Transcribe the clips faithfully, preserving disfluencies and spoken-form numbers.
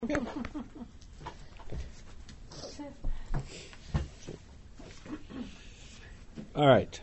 All right.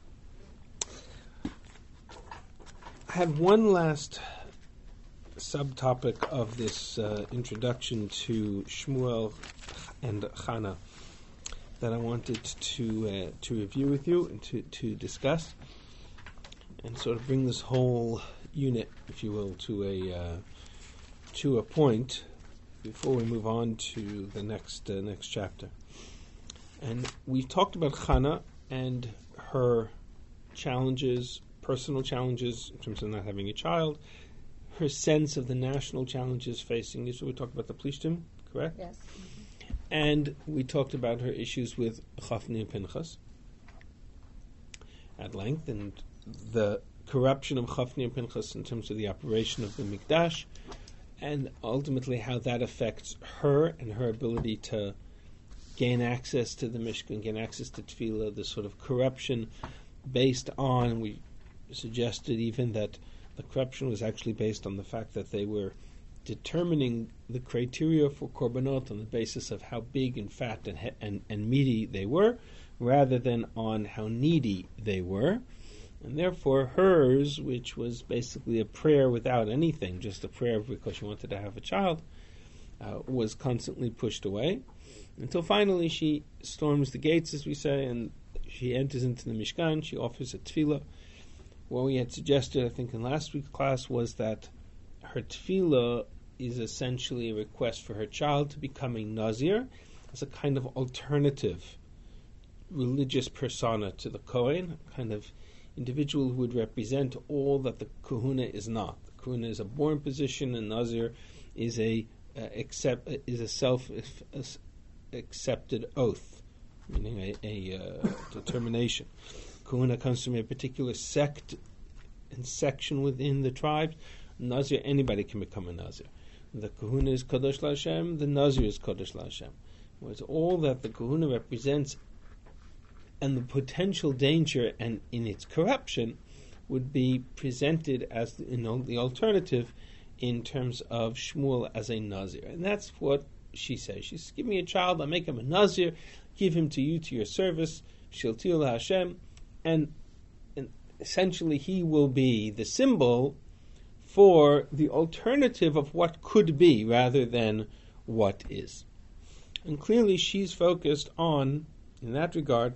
I have one last subtopic of this uh, introduction to Shmuel and Chana that I wanted to uh, to review with you and to, to discuss and sort of bring this whole unit, if you will, to a uh, to a point before we move on to the next uh, next chapter. And we've talked about Chana and her challenges, personal challenges in terms of not having a child, her sense of the national challenges facing Israel. We talked about the Plishtim, correct? Yes. And we talked about her issues with Chafni and Pinchas at length, and the corruption of Chafni and Pinchas in terms of the operation of the Mikdash, and ultimately how that affects her and her ability to gain access to the Mishkan, gain access to Tefillah, the sort of corruption based on, we suggested even that the corruption was actually based on the fact that they were determining the criteria for korbanot on the basis of how big and fat and, he- and, and meaty they were, rather than on how needy they were. And therefore hers, which was basically a prayer without anything, just a prayer because she wanted to have a child, uh, was constantly pushed away, until finally she storms the gates, as we say, and she enters into the Mishkan, she offers a tefillah. What we had suggested, I think, in last week's class was that her tefillah is essentially a request for her child to become a Nazir as a kind of alternative religious persona to the Kohen, a kind of individual who would represent all that the Kahuna is not. The Kahuna is a born position, and Nazir is a uh, accept is a self uh, accepted oath, meaning a, a uh, determination. Kahuna comes from a particular sect and section within the tribe. Nazir, anybody can become a Nazir. The Kahuna is Kadosh LaHashem, the Nazir is Kadosh LaHashem. Whereas all that the Kahuna represents and the potential danger and in its corruption would be presented as the, you know, the alternative in terms of Shmuel as a Nazir. And that's what she says. She says, give me a child, I'll make him a Nazir, give him to you to your service, Shiltil LaHashem, and, and essentially he will be the symbol for the alternative of what could be rather than what is. And clearly she's focused on, in that regard,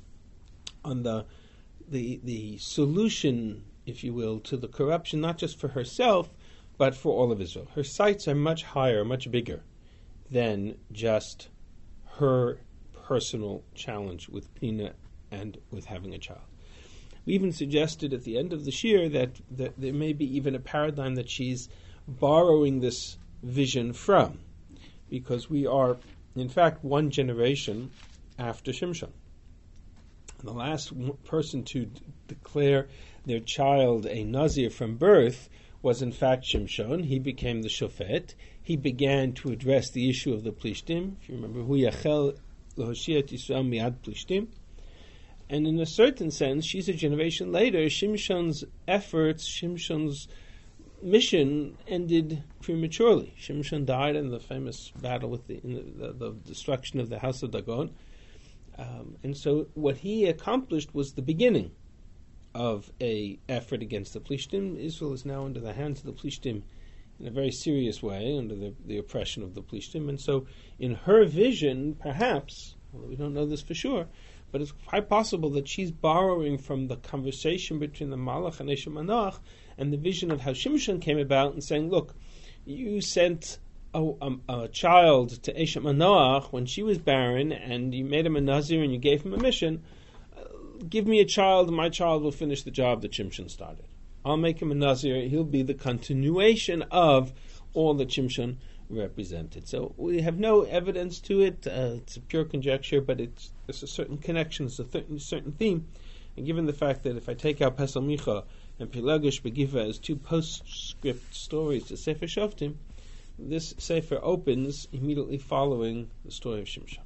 on the the the solution, if you will, to the corruption, not just for herself, but for all of Israel. Her sights are much higher, much bigger than just her personal challenge with Pnina and with having a child. We even suggested at the end of the shir that, that there may be even a paradigm that she's borrowing this vision from, because we are, in fact, one generation after Shimshon. The last person to d- declare their child a Nazir from birth was in fact Shimshon. He became the Shofet. He began to address the issue of the Plishtim. If you remember, Hu Yachel L'Hoshiat Yisrael Miad Plishtim. And in a certain sense, she's a generation later. Shimshon's efforts, Shimshon's mission ended prematurely. Shimshon died in the famous battle with the, in the, the, the destruction of the house of Dagon. Um, and so what he accomplished was the beginning of a effort against the Plishtim. Israel is now under the hands of the Plishtim in a very serious way, under the, the oppression of the Plishtim. And so in her vision, perhaps, although we don't know this for sure, but it's quite possible that she's borrowing from the conversation between the Malach and Eshem Manoach and the vision of how Shimshon came about and saying, look, you sent A, a, a child to Eshet Manoach when she was barren, and you made him a Nazir and you gave him a mission. Uh, give me a child, and my child will finish the job that Shimshon started. I'll make him a Nazir. He'll be the continuation of all that Shimshon represented. So we have no evidence to it. Uh, it's a pure conjecture, but it's, it's a certain connection, it's a th- certain theme. And given the fact that if I take out Pesel Micha and Pilagish Begiva as two postscript stories to Sefer Shoftim, this Sefer opens immediately following the story of Shimshon.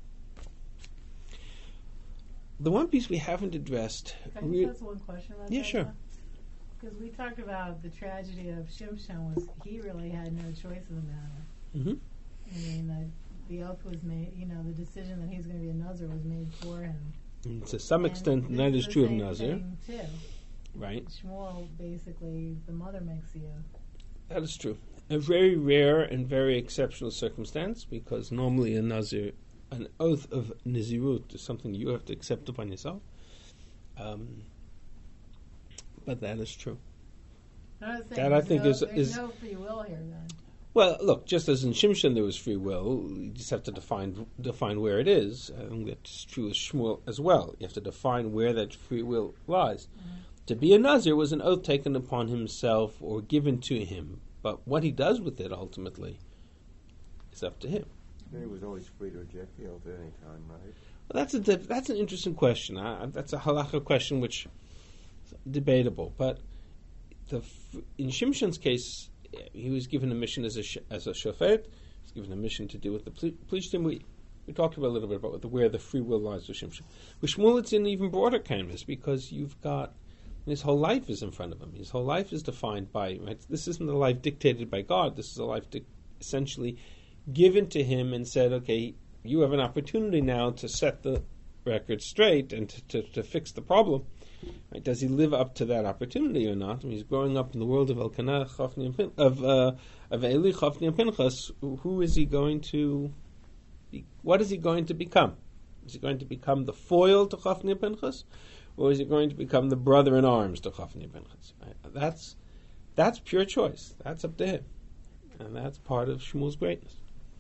The one piece we haven't addressed... Can I just ask one question about yeah, that? Yeah, sure. Because we talked about the tragedy of Shimshon was he really had no choice in the matter. Mm-hmm. I mean, I, the oath was made, you know, the decision that he was going to be a Nazir was made for him. And to some And extent, this that is the true of same Nazir. thing, too. Right? Shmuel, basically, the mother makes the oath. That is true. A very rare and very exceptional circumstance, because normally a Nazir, an oath of Nazirut is something you have to accept upon yourself. Um, but that is true. I was saying, That I there's think no, is- there's is- no free will here, then. Well, look, just as in Shimshon there was free will, you just have to define define where it is. I think that's true with Shmuel as well. You have to define where that free will lies. Mm-hmm. To be a Nazir was an oath taken upon himself or given to him, but what he does with it ultimately is up to him. He was always free to reject the oath at any time, right? Well, that's a diff- that's an interesting question. I, that's a halacha question which is debatable. But the f- in Shimshon's case, he was given a mission as a sh- as a shofet. He was given a mission to deal with the pl- plishtim. We we talked about a little bit about the, where the free will lies with Shimshon. With Shmuel, it's in even broader canvas because you've got his whole life is in front of him. His whole life is defined by right. This isn't a life dictated by God. This is a life di- essentially given to him and said, okay, you have an opportunity now to set the record straight and to, to, to fix the problem. Right? Does he live up to that opportunity or not? I mean, he's growing up in the world of Elkanah, Chofni and Pin- of uh, of Eli, Chofni and Pinchas. Who is he going to? Be, what is he going to become? Is he going to become the foil to Chofni and Pinchas, or is he going to become the brother in arms to Chofni and Pinchas? Right? That's that's pure choice. That's up to him, and that's part of Shmuel's greatness.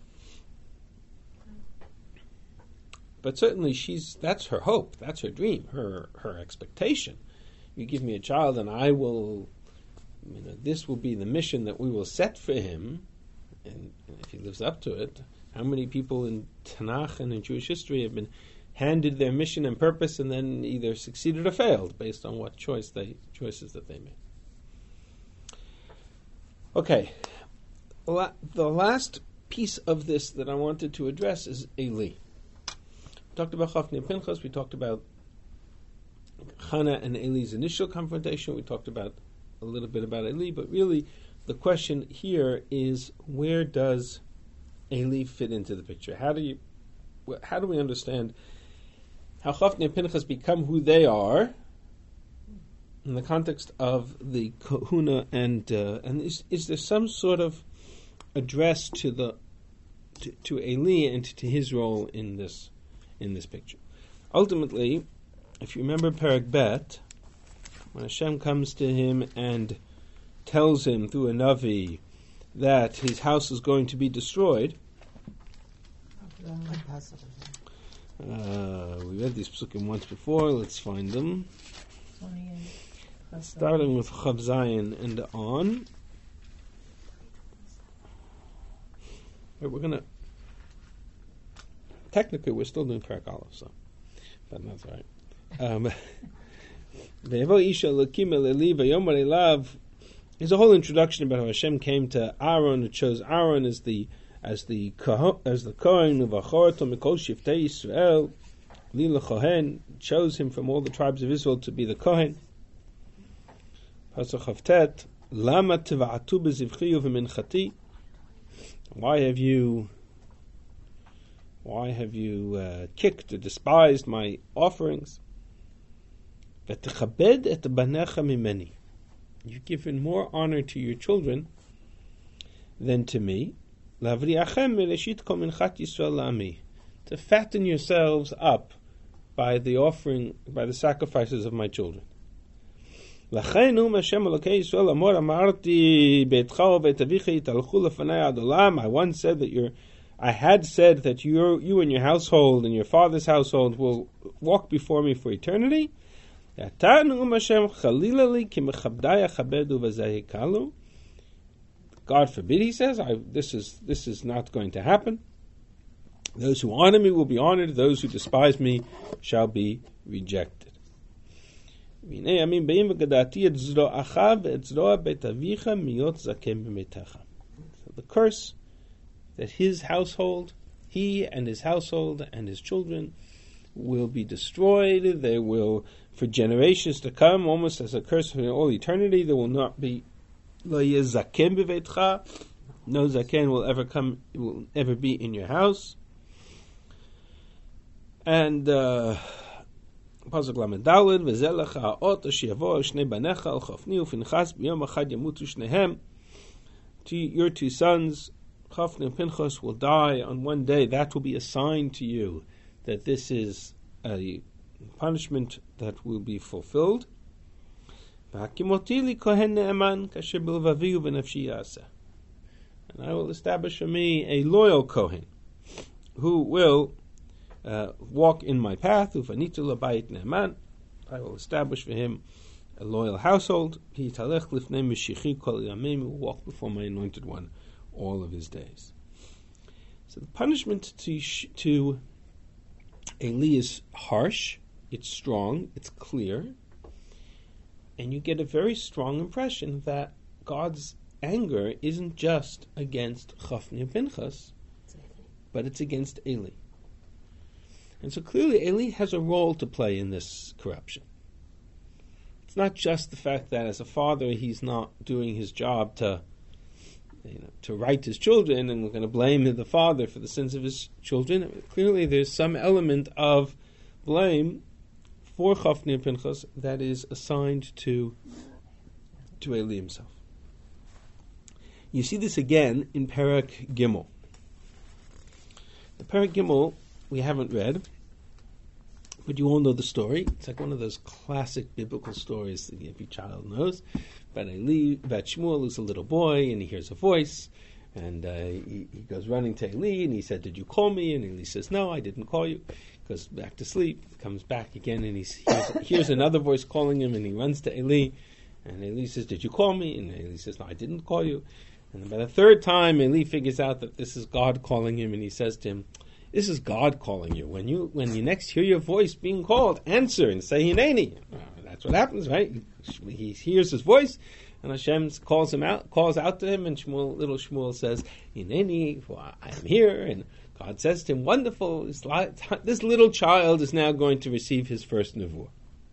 But certainly, she's—that's her hope, that's her dream, her her expectation. You give me a child, and I will. You know, this will be the mission that we will set for him, and, and if he lives up to it, how many people in Tanakh and in Jewish history have been handed their mission and purpose, and then either succeeded or failed based on what choice they choices that they made? Okay, La- the last piece of this that I wanted to address is Eli. We talked about Chofni and Pinchas. We talked about Hannah and Eli's initial confrontation. We talked about a little bit about Eli, but really the question here is, where does Eli fit into the picture? How do you, wh- how do we understand how Chofni and Pinchas become who they are in the context of the Kahuna, and uh, and is, is there some sort of address to the to, to Eli and to his role in this? in this picture. Ultimately, if you remember Perek Bet, when Hashem comes to him and tells him through a Navi that his house is going to be destroyed, uh, we read these psukim once before, let's find them. Starting with Chav Zayin and on. We're going to Technically, we're still doing Perek Aleph, so, but that's all right. Um, There's a whole introduction about how Hashem came to Aaron. It chose Aaron as the as the as the Kohen of Achorto Mikol Shiftei Yisrael. Lila Kohen chose him from all the tribes of Israel to be the Kohen. Pasuk Chavtet Lama Tiva'atu Bezivchi Uveminchati. Why have you? Why have you uh, kicked or despised my offerings? V'techabed et banecha mimeni. You've given more honor to your children than to me. Lavriachem meleshit kol minchat Yisrael la'ami. To fatten yourselves up by the offering, by the sacrifices of my children. Lachen um Hashem Elokei Yisrael amor amarti beitcha u'beit avicha yitalchu lefanai ad olam. I once said that your I had said that you you and your household and your father's household will walk before me for eternity. God forbid, he says, I, this is this is not going to happen. Those who honor me will be honored. Those who despise me shall be rejected. So the curse that his household, he and his household and his children, will be destroyed. They will, for generations to come, almost as a curse for all eternity, there will not be no No zaken will ever come, will ever be in your house. And uh, Pasuk Lamed Daled, V'zeh lecha ha'ot asher yavo al shnei banecha al Chofni u'Pinchas b'yom echad yamutu shnehem. To your two sons, Chofni and Pinchas, will die on one day. That will be a sign to you that this is a punishment that will be fulfilled. And I will establish for me a loyal Kohen who will uh, walk in my path. I will establish for him a loyal household. He will walk before my anointed one all of his days. So the punishment to to Eli is harsh, it's strong, it's clear, and you get a very strong impression that God's anger isn't just against Chofni and Pinchas, but it's against Eli. And so clearly Eli has a role to play in this corruption. It's not just the fact that as a father he's not doing his job to you know, to right his children, and we're going to blame the father for the sins of his children. I mean, clearly there's some element of blame for Chofni and Pinchas that is assigned to to Eli himself. You see this again in Perek Gimel. The Perek Gimel we haven't read, but you all know the story. It's like one of those classic biblical stories that every child knows. But Eli, about Shmuel, who's a little boy, and he hears a voice, and uh, he, he goes running to Eli, and he said, "Did you call me?" And Eli says, "No, I didn't call you." Goes back to sleep, comes back again, and he hears, hears another voice calling him, and he runs to Eli, and Eli says, "Did you call me?" And Eli says, "No, I didn't call you." And by the third time, Eli figures out that this is God calling him, and he says to him, "This is God calling you. When you when you next hear your voice being called, answer and say Hineni." Uh, that's what happens, right? He, he hears his voice, and Hashem calls him out, calls out to him, and Shmuel, little Shmuel says, "Hineni, well, I am here." And God says to him, "Wonderful! This, this little child is now going to receive his first nevuah."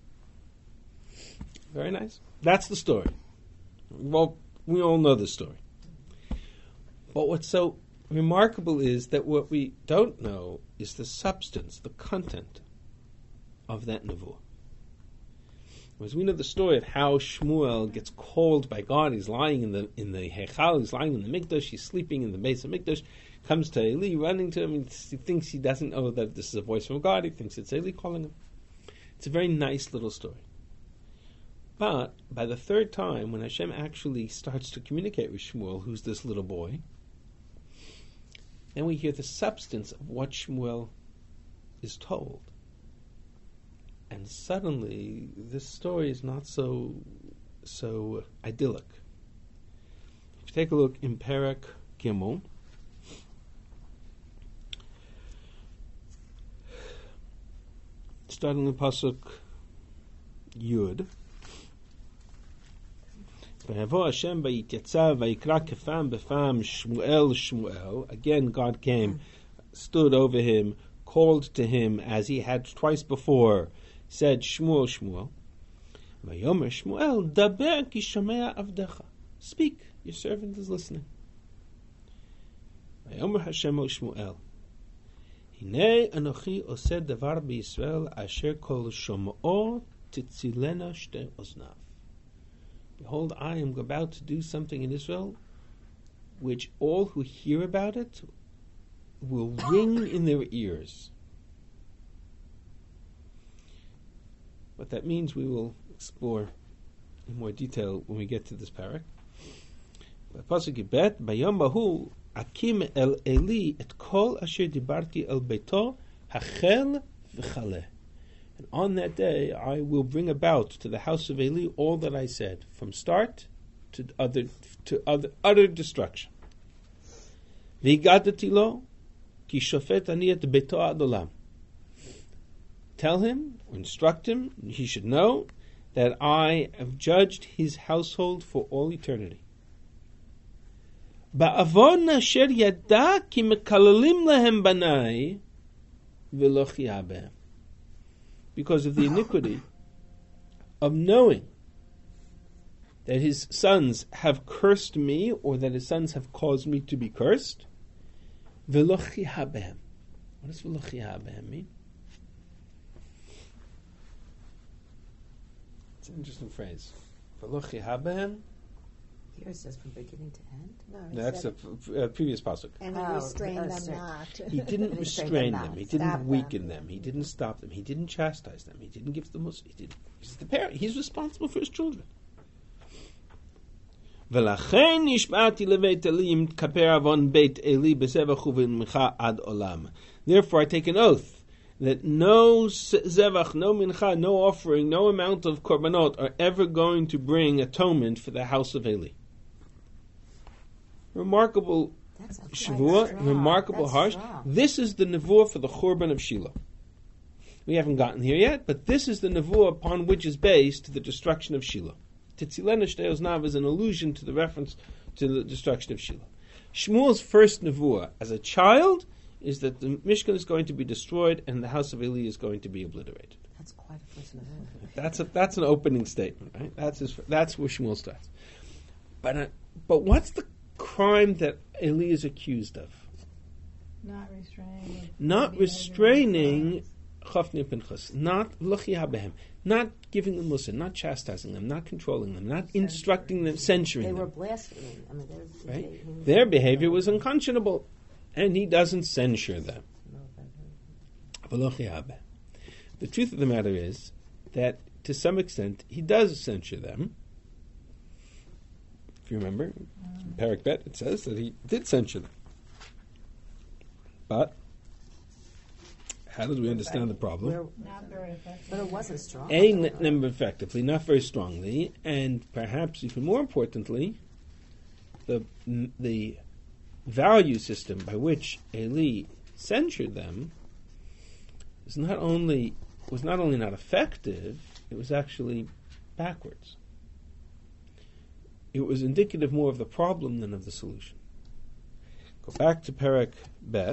Very nice. That's the story. Well, we all know the story. But what's so remarkable is that what we don't know is the substance, the content of that nevuah. As we know the story of how Shmuel gets called by God, he's lying in the in the Heichal, he's lying in the Mikdash, he's sleeping in the base of Mikdash, comes to Eli, running to him, and he thinks he doesn't know that this is a voice from God, he thinks it's Eli calling him. It's a very nice little story. But by the third time, when Hashem actually starts to communicate with Shmuel, who's this little boy, then we hear the substance of what Shmuel is told. And suddenly, this story is not so so idyllic. If you take a look in Perek Gimel, starting in Pasuk Yud, V'yavo Hashem v'yityatzah v'yikra kefam b'fam Shmuel Shmuel. Again, God came, stood over him, called to him as he had twice before, said, "Shmuel, Shmuel." V'yomer Shmuel, daber ki shomea avdecha. Speak, your servant is listening. V'yomer Hashem o Shmuel, Hinei anochi oseh davar b'Yisrael asher kol shom'o titzilena shte oznav. Behold, I am about to do something in Israel which all who hear about it will ring in their ears. What that means we will explore in more detail when we get to this parak. Pasuk Bet, Bayom Bahu Akim El Eli et Kol Asher Dibarti El Beito Hachel V'Chaleh. And on that day I will bring about to the house of Eli all that I said, from start to other to other utter destruction. V'Higadati lo ki shofet ani et beito ad olam. Tell him, or instruct him, he should know that I have judged his household for all eternity. Ba'avon asher yada ki mekalalim lehem banai v'lo chiyah behem. Because of the iniquity of knowing that his sons have cursed me, or that his sons have caused me to be cursed. V'lo chiha behem. What does v'lo chiha behem mean? It's an interesting phrase. V'lo chiha behem. Here it says from beginning to end. No, he That's said, a, a previous pasuk. and he Oh, restrained uh, them sorry. not. He didn't He restrained restrain them them. not. He didn't Stop them. weaken them. He didn't stop them. He didn't chastise them. He didn't give them. He did. He's the parent. He's responsible for his children. ולכן נשבעתי לבית אלי אם תכפר עוון בית אלי בזבח ובמנחה עד עולם. Therefore I take an oath that no zevach, no mincha, no offering, no amount of korbanot are ever going to bring atonement for the house of Eli. Remarkable That's a Shavua, strong. remarkable That's harsh. strong. This is the nevuah for the Churban of Shiloh. We haven't gotten here yet, but this is the nevuah upon which is based the destruction of Shiloh. Tetzilena Shtei Oznav is an allusion to the reference to the destruction of Shiloh. Shmuel's first nevuah as a child is that the Mishkan is going to be destroyed and the house of Eli is going to be obliterated. That's quite a person. That's a, that's an opening statement, right? That's his, that's where Shmuel starts. But uh, but what's the crime that Eli is accused of? Not restraining. Not behavior restraining of Chafni and Pinchas, not L'chiyah behem, not giving them mussar, not chastising them, not controlling them, not instructing them, censuring They were them. blaspheming. I mean, they're, Right? they, Their behavior was unconscionable, and he doesn't censure them. L'chiyah behem. The truth of the matter is that, to some extent, he does censure them. If you remember, in Perek Bet, it says that he did censure them. But how did we understand the problem? Where, Not very effective. but it wasn't strong. A, n- number effectively, not very strongly, and perhaps even more importantly, the n- the value system by which Eli censured them is not only was not only not effective, it was actually backwards. It was indicative more of the problem than of the solution. Go back to Perek Bet.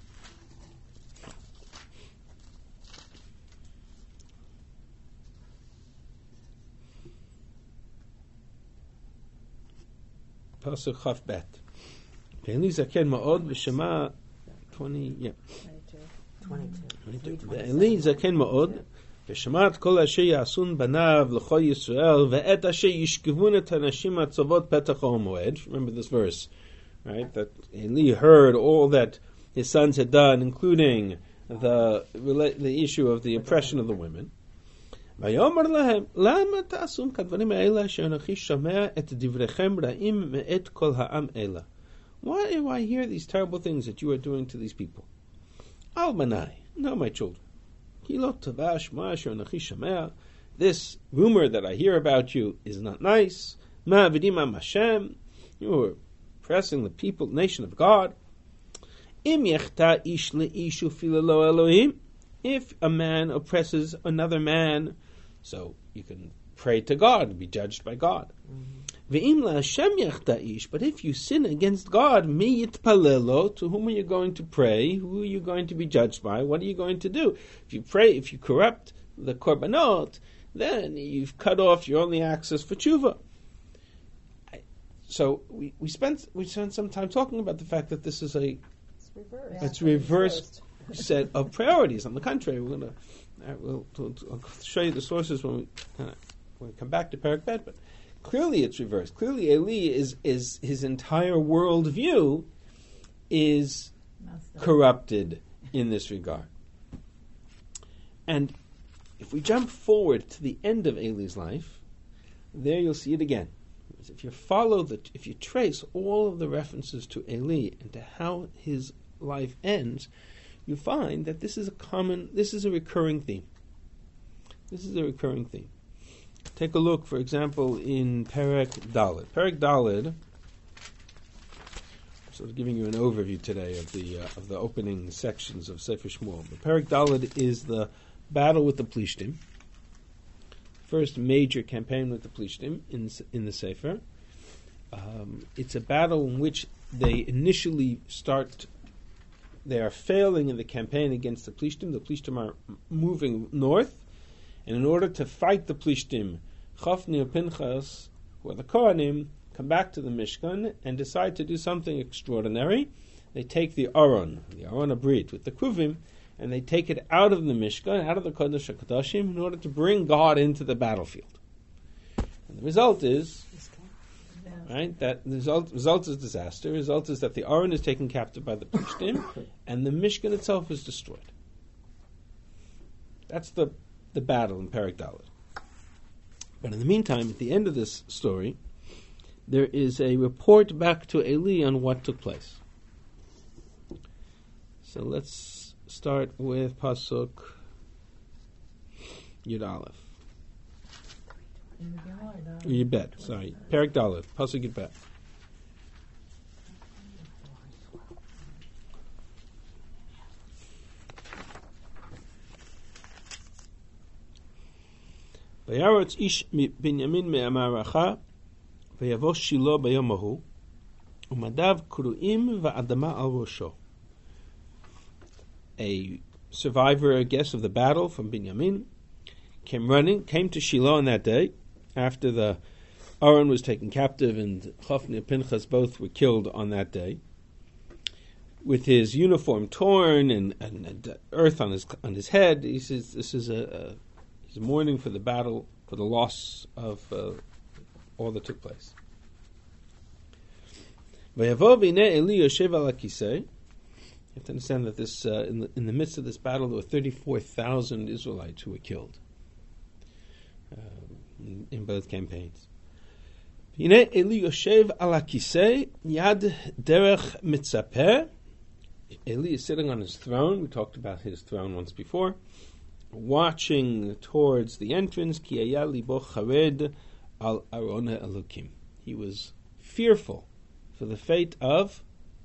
Pasuk Chaf Bet. Eli zaken ma'od v'shema twenty. Yeah. twenty-two. Eli zaken ma'od v'shema kol asher yasun banav l'chol Yisrael ve'et asher yishkevun et hanashim atzavot petach ha'moed. Remember this verse, right? That Eli heard all that his sons had done, including the the issue of the oppression of the women. ויאמר להם, למה תעשום כדברים האלה שאנוכי שומע את דבריכם רעים מאת כל העם אלה? Why do I hear these terrible things that you are doing to these people? Al manai, no, my children. כי לא טובה שמוע שאנוכי שומע. This rumor that I hear about you is not nice. מעבדים עם השם. You are oppressing the people, nation of God. אם יחטא איש לאיש ופילו לו אלוהים. If a man oppresses another man, so you can pray to God and be judged by God. Ve'im la'Hashem yachta'ish, but if you sin against God, mi yitpalelo, to whom are you going to pray? Who are you going to be judged by? What are you going to do? If you pray, if you corrupt the korbanot, then you've cut off your only access for tshuva. So we, we spent we spent some time talking about the fact that this is a It's reversed. Yeah. it's reversed set of priorities. On the contrary, we're going to uh, we'll, to, to, I'll show you the sources when we uh, when we come back to Perek Bet. But clearly, it's reversed. Clearly, Eli is is his entire worldview is Messed up. corrupted in this regard. And if we jump forward to the end of Eli's life, there you'll see it again. If you follow the, if you trace all of the references to Eli and to how his life ends, you find that this is a common, this is a recurring theme. This is a recurring theme. Take a look, for example, in Perek Daled. Perek Daled, I'm sort of giving you an overview today of the uh, of the opening sections of Sefer Shmuel. But Perek Daled is the battle with the Plishtim. First major campaign with the Plishtim in in the Sefer. Um, it's a battle in which they initially start. They are failing in the campaign against the Plishtim. The Plishtim are moving north, and in order to fight the Plishtim, Chafni and Pinchas where the Kohanim come back to the Mishkan and decide to do something extraordinary. They take the Aron, the Aron Abrit, with the Kruvim, and they take it out of the Mishkan, out of the Kodesh HaKodashim, in order to bring God into the battlefield. And the result is, right, that the result, result is disaster. The result is that the Aron is taken captive by the Plishtim, and the Mishkan itself is destroyed. That's the, the battle in Perek Dalet. But in the meantime, at the end of this story, there is a report back to Eli on what took place. So let's start with Pasuk Yud Aleph. Yud Bet, sorry. Perek Dalet, Pasuk Yud Bet. וירץ איש בנימין מהמערכה ויבוא שילה ביום ההוא ומדיו קרועים ואדמה על ראשו. A survivor, I guess, of the battle from Binyamin came running, came to Shiloh on that day after the Aaron was taken captive and Chofni and Pinchas both were killed on that day, with his uniform torn and, and, and earth on his on his head. He says this is a, a he's mourning for the battle, for the loss of uh, all that took place. Vayavo v'nei Eli yoshev al hakisei. You have to understand that this uh, in the in the midst of this battle there were thirty-four thousand Israelites who were killed uh, in, in both campaigns. V'nei Eli yoshev al hakisei yad derech mitzaper. Eli is sitting on his throne. We talked about his throne once before, watching towards the entrance. Ki haya libo chared al Aron Elokim. He was fearful for the fate of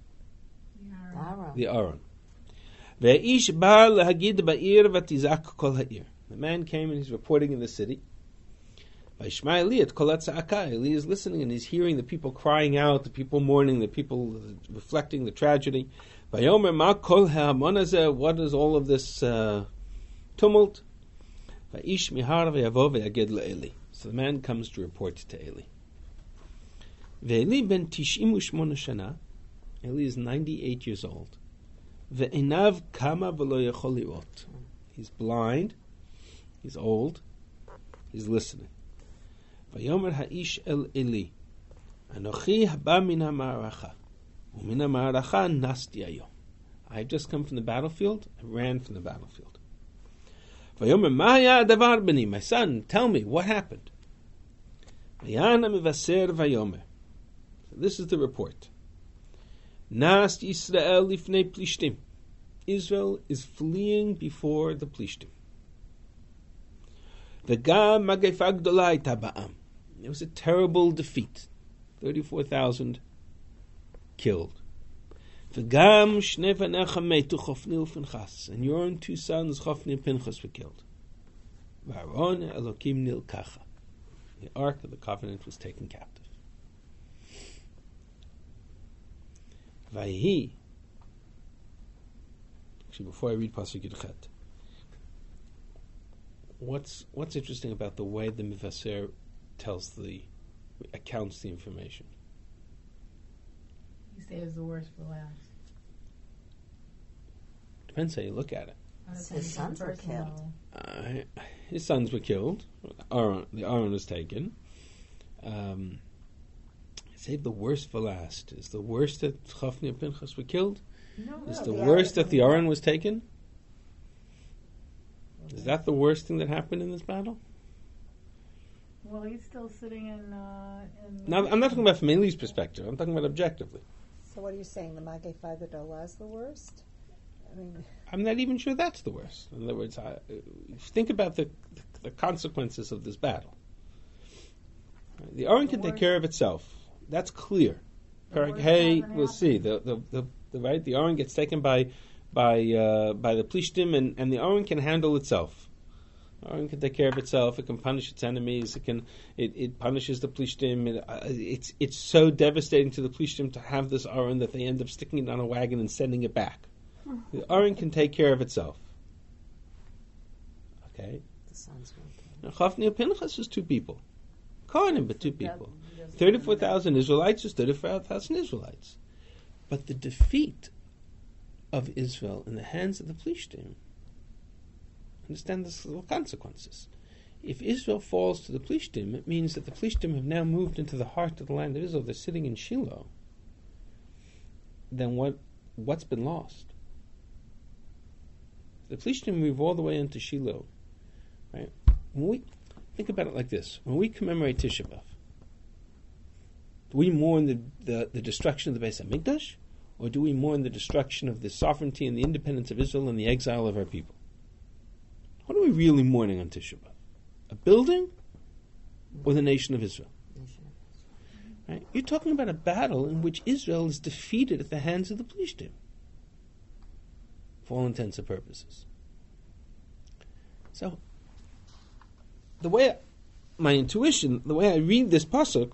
the Aron. Ve'ish ba lahagid ba'ir v'tizak kol ha'ir. The man came and he's reporting in the city. V'ishma Eli et kol ha'tza'aka. Eli is listening and he's hearing the people crying out, the people mourning, the people reflecting the tragedy. V'yomer ma kol ha'amon hazeh. What is all of this uh, tumult? Va'ish mihar ve'yavo ve'yaged le'Eli. So the man comes to report to Eli. Ve'Eli ben tish'im u'shmona shana. Eli is ninety-eight years old. Ve'enav kama v'lo yachol lirot. He's blind. He's old. He's listening. Vayomer ha'ish el Eli. Anochi haba min ha'ma'aracha. U'min ha'ma'aracha nasti hayom. I have just come from the battlefield. I ran from the battlefield. Vayomer ma haya hadavar b'ni. My son, tell me, what happened? Vayan ha'mevaser vayomer. This is the report. Nas Yisrael lifnei Plishtim. Israel is fleeing before the Plishtim. V'gam mageifa gdola hayta ba'am. It was a terrible defeat. thirty-four thousand killed. V'gam shnei vanecha metu Chofni u'Pinchas. And your own two sons, Chofni and Pinchas, were killed. V'aron Elokim nilkacha. The Ark of the Covenant was taken captive. Vayhi. Actually, before I read Pasuk Yudchet, what's what's interesting about the way the Mivaser tells the accounts the information? He saves the worst for last. Depends how you look at it. His sons were killed. Uh, his sons were killed. Aaron, the Aaron was taken. Um, Save the worst for last. Is the worst that Chofni and Pinchas were killed? No, Is no, the the worst that the Aron- Aron was taken? Is that the worst thing that happened in this battle? Well, he's still sitting in. Uh, in Now, I'm not talking about from Eli's perspective. I'm talking about objectively. So what are you saying? The Mageifa Gedolah is the worst? I mean, I'm not even sure that's the worst. In other words, I, think about the, the consequences of this battle. The Aron can take care of itself. That's clear. Perek Hey, we'll see. The, the, the, the right, the Aron gets taken by by uh, by the Plishtim, and, and the Aron can handle itself. The Aron can take care of itself. It can punish its enemies. It can it, it punishes the Plishtim. It, uh, it's it's so devastating to the Plishtim to have this Aron that they end up sticking it on a wagon and sending it back. The Aron can take care of itself. Okay. The sons were killed. Now Chofni and Pinchas is two people. Kohanim, but two people. thirty-four thousand Israelites is thirty-four thousand Israelites. But the defeat of Israel in the hands of the Plishtim, understand the little consequences. If Israel falls to the Plishtim, it means that the Plishtim have now moved into the heart of the land of Israel. They're sitting in Shiloh. Then what? What's been lost? The Plishtim move all the way into Shiloh, right? When we think about it like this, when we commemorate Tisha B'Av, do we mourn the, the, the destruction of the Beis HaMikdash, or do we mourn the destruction of the sovereignty and the independence of Israel and the exile of our people? What are we really mourning on Tisha B'Av? A building or the nation of Israel? Right? You're talking about a battle in which Israel is defeated at the hands of the Plishtim, for all intents and purposes. So, the way my intuition, the way I read this pasuk,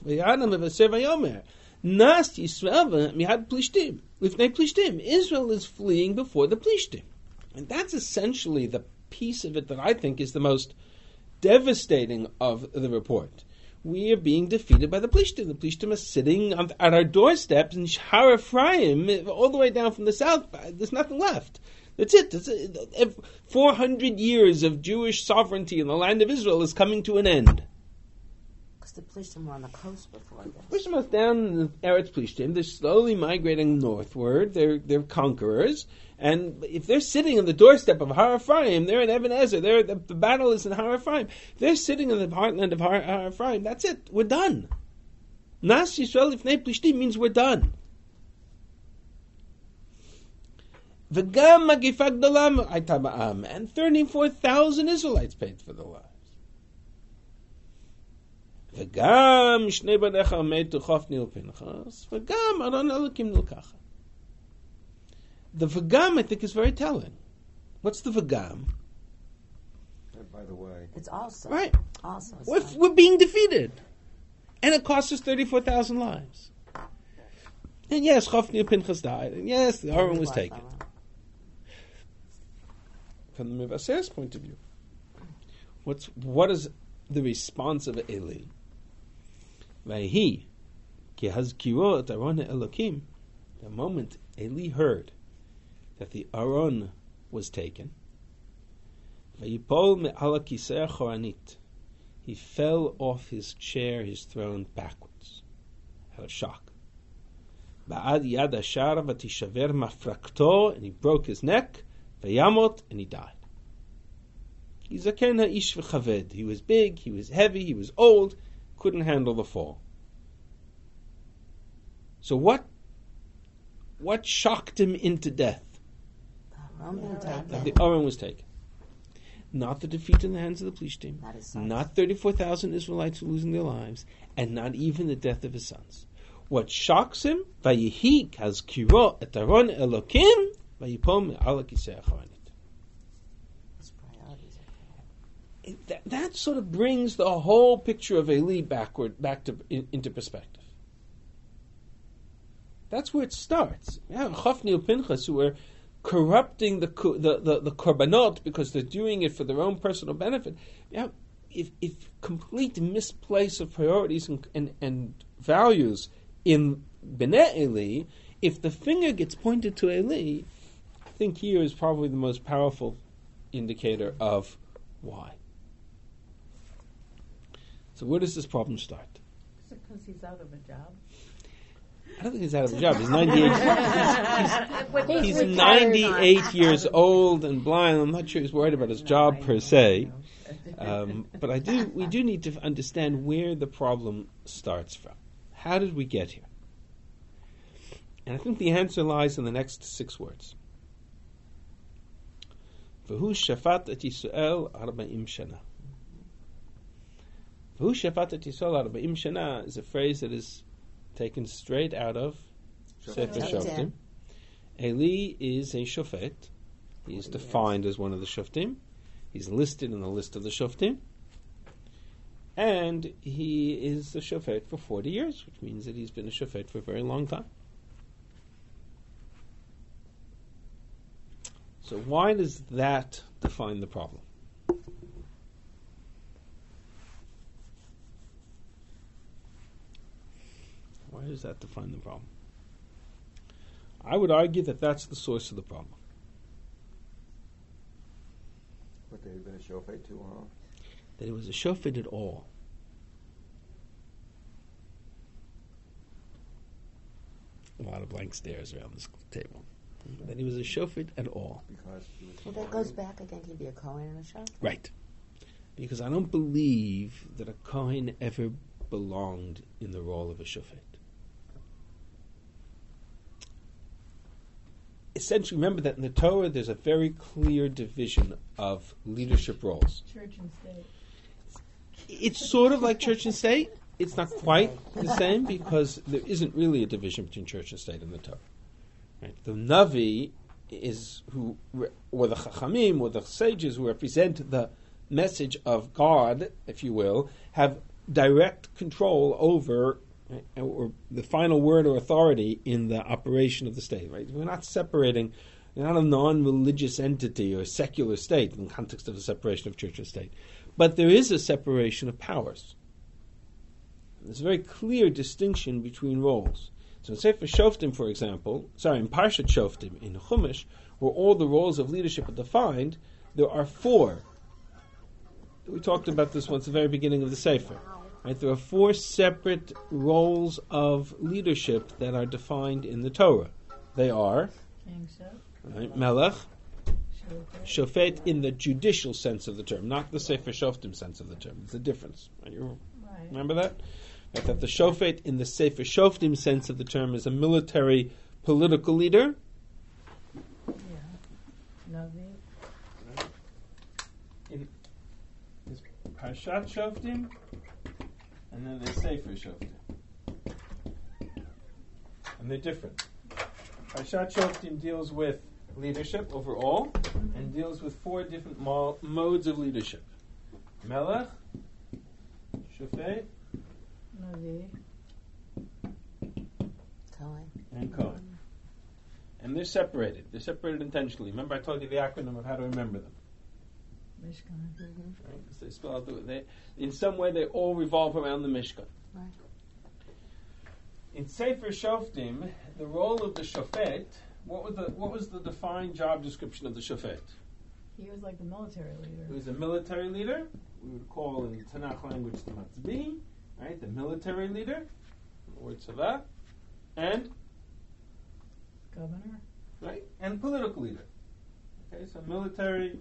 Nas Yisrael mihad Plishtim, lifnei Plishtim, Israel is fleeing before the Plishtim, and that's essentially the piece of it that I think is the most devastating of the report. We are being defeated by the Plishtim. The Plishtim are sitting on, at our doorsteps in Har Ephraim, all the way down from the south. There's nothing left. That's it. That's it. four hundred years of Jewish sovereignty in the land of Israel is coming to an end. Because the Plishtim were on the coast before this. Plishtim are down in the Eretz Plishtim. They're slowly migrating northward. They're they're conquerors. And if they're sitting on the doorstep of Har Ephraim, they're in Eben Ezer. They're, the, the battle is in Har Ephraim. If they're sitting in the heartland of Har, Har Ephraim, that's it. We're done. Nas Yisrael Lifnei Plishtim means we're done. V'gam Magifah Gdola Hayta ba'am, and thirty-four thousand Israelites paid for the lives. V'gam Shnei Banecha Metu Chofni u'Pinchas, v'gam Aron Elokim Nilkacha. The V'gam, I think, is very telling. What's the V'gam? By the way, It's also. Right. Also. it's We're, not- we're being defeated. And it cost us thirty-four thousand lives. And yes, Chofni Pinchas died. And yes, the Aaron was taken. From the Mevaser's point of view, what's, what is the response of Eli? Vayhi, ki hazkiro et Aaron Elokim. The moment Eli heard that the Aron was taken, vayipol me'ala kisei choranit, he fell off his chair, his throne, backwards, out of shock. Ba'ad yad hashar v'tishaver mafrakto, and he broke his neck, v'yamot, and he died. He's a ken ha'ish v'chaved. He was big, he was heavy, he was old, couldn't handle the fall. So what, what shocked him into death? Aaron being taken. That the Aron was taken. Not the defeat in the hands of the Plishtim, Not his sons. not thirty-four thousand Israelites losing their lives, and not even the death of his sons. What shocks him, Vayihi kazkiro et Aaron Elokim, vayipol me'ala kisei choranit. His priorities are correct. That, that sort of brings the whole picture of Eli backward, back to in, into perspective. That's where it starts. Yeah, Chofni and Pinchas, who are corrupting the, the the the korbanot because they're doing it for their own personal benefit. Yeah, if if complete misplace of priorities and and, and values in Bnei Eli, if the finger gets pointed to Eli, I think here is probably the most powerful indicator of why. So where does this problem start? Is it because he's out of a job? I don't think he's out of a job. He's ninety-eight. He's, he's, he's retired ninety-eight on- years old and blind. I'm not sure he's worried about his job per se, um, but I do. We do need to understand where the problem starts from. How did we get here? And I think the answer lies in the next six words. V'hu shafat et Yisrael arba'im shana. V'hu shafat et Yisrael arba'im shana is a phrase that is taken straight out of Sefer Shoftim. Shoftim. Eli is a shofet. He is defined as one of the shoftim. He's listed in the list of the shoftim. And he is a shofet for forty years, which means that he's been a shofet for a very long time. So why does that define the problem? does that define the problem? I would argue that that's the source of the problem. What they had been a shofet too, huh? That it was a shofet at all. A lot of blank stares around this table. That he was a shofet at all. Because he was Well, that goes back again to be a Kohen and a Shofet. Right. Because I don't believe that a Kohen ever belonged in the role of a shofet. Essentially, remember that in the Torah there's a very clear division of leadership roles. Church and state. It's sort of like church and state. It's not quite the same because there isn't really a division between church and state in the Torah. Right? The Navi is who, or the Chachamim, or the sages who represent the message of God, if you will, have direct control over, right, or the final word or authority in the operation of the state. Right? We're not separating, we're not a non-religious entity or secular state in the context of the separation of church and state. But there is a separation of powers. There's a very clear distinction between roles. So in Sefer Shoftim, for example, sorry, in Parshat Shoftim, in Chumash, where all the roles of leadership are defined, there are four. We talked about this once at the very beginning of the Sefer. Right? There are four separate roles of leadership that are defined in the Torah. They are King Shef, right, Melech, Shofet. Shofet in the judicial sense of the term, not the Sefer Shoftim sense of the term. It's a difference. Right? You Right. remember that? Right, that the Shofet in the Sefer Shoftim sense of the term is a military political leader. Yeah. Navi. In there's Parshat Shoftim, and then there's Sefer Shoftim. And they're different. Parshat Shoftim deals with leadership overall, and deals with four different mo- modes of leadership. Melech, Shofet, Navi. Kohen. and Kohen. And they're separated. They're separated intentionally. Remember I told you the acronym of how to remember them. Mishkan. Right? 'Cause they spell out the, they, in some way they all revolve around the Mishkan. Right. In Sefer Shoftim, the role of the Shofet, what was the what was the defined job description of the Shofet? He was like the military He leader. was a military leader. We would call in Tanakh language the Matzbi, right? The military leader, or Tzavah, and Governor. right, and political leader. Okay, so military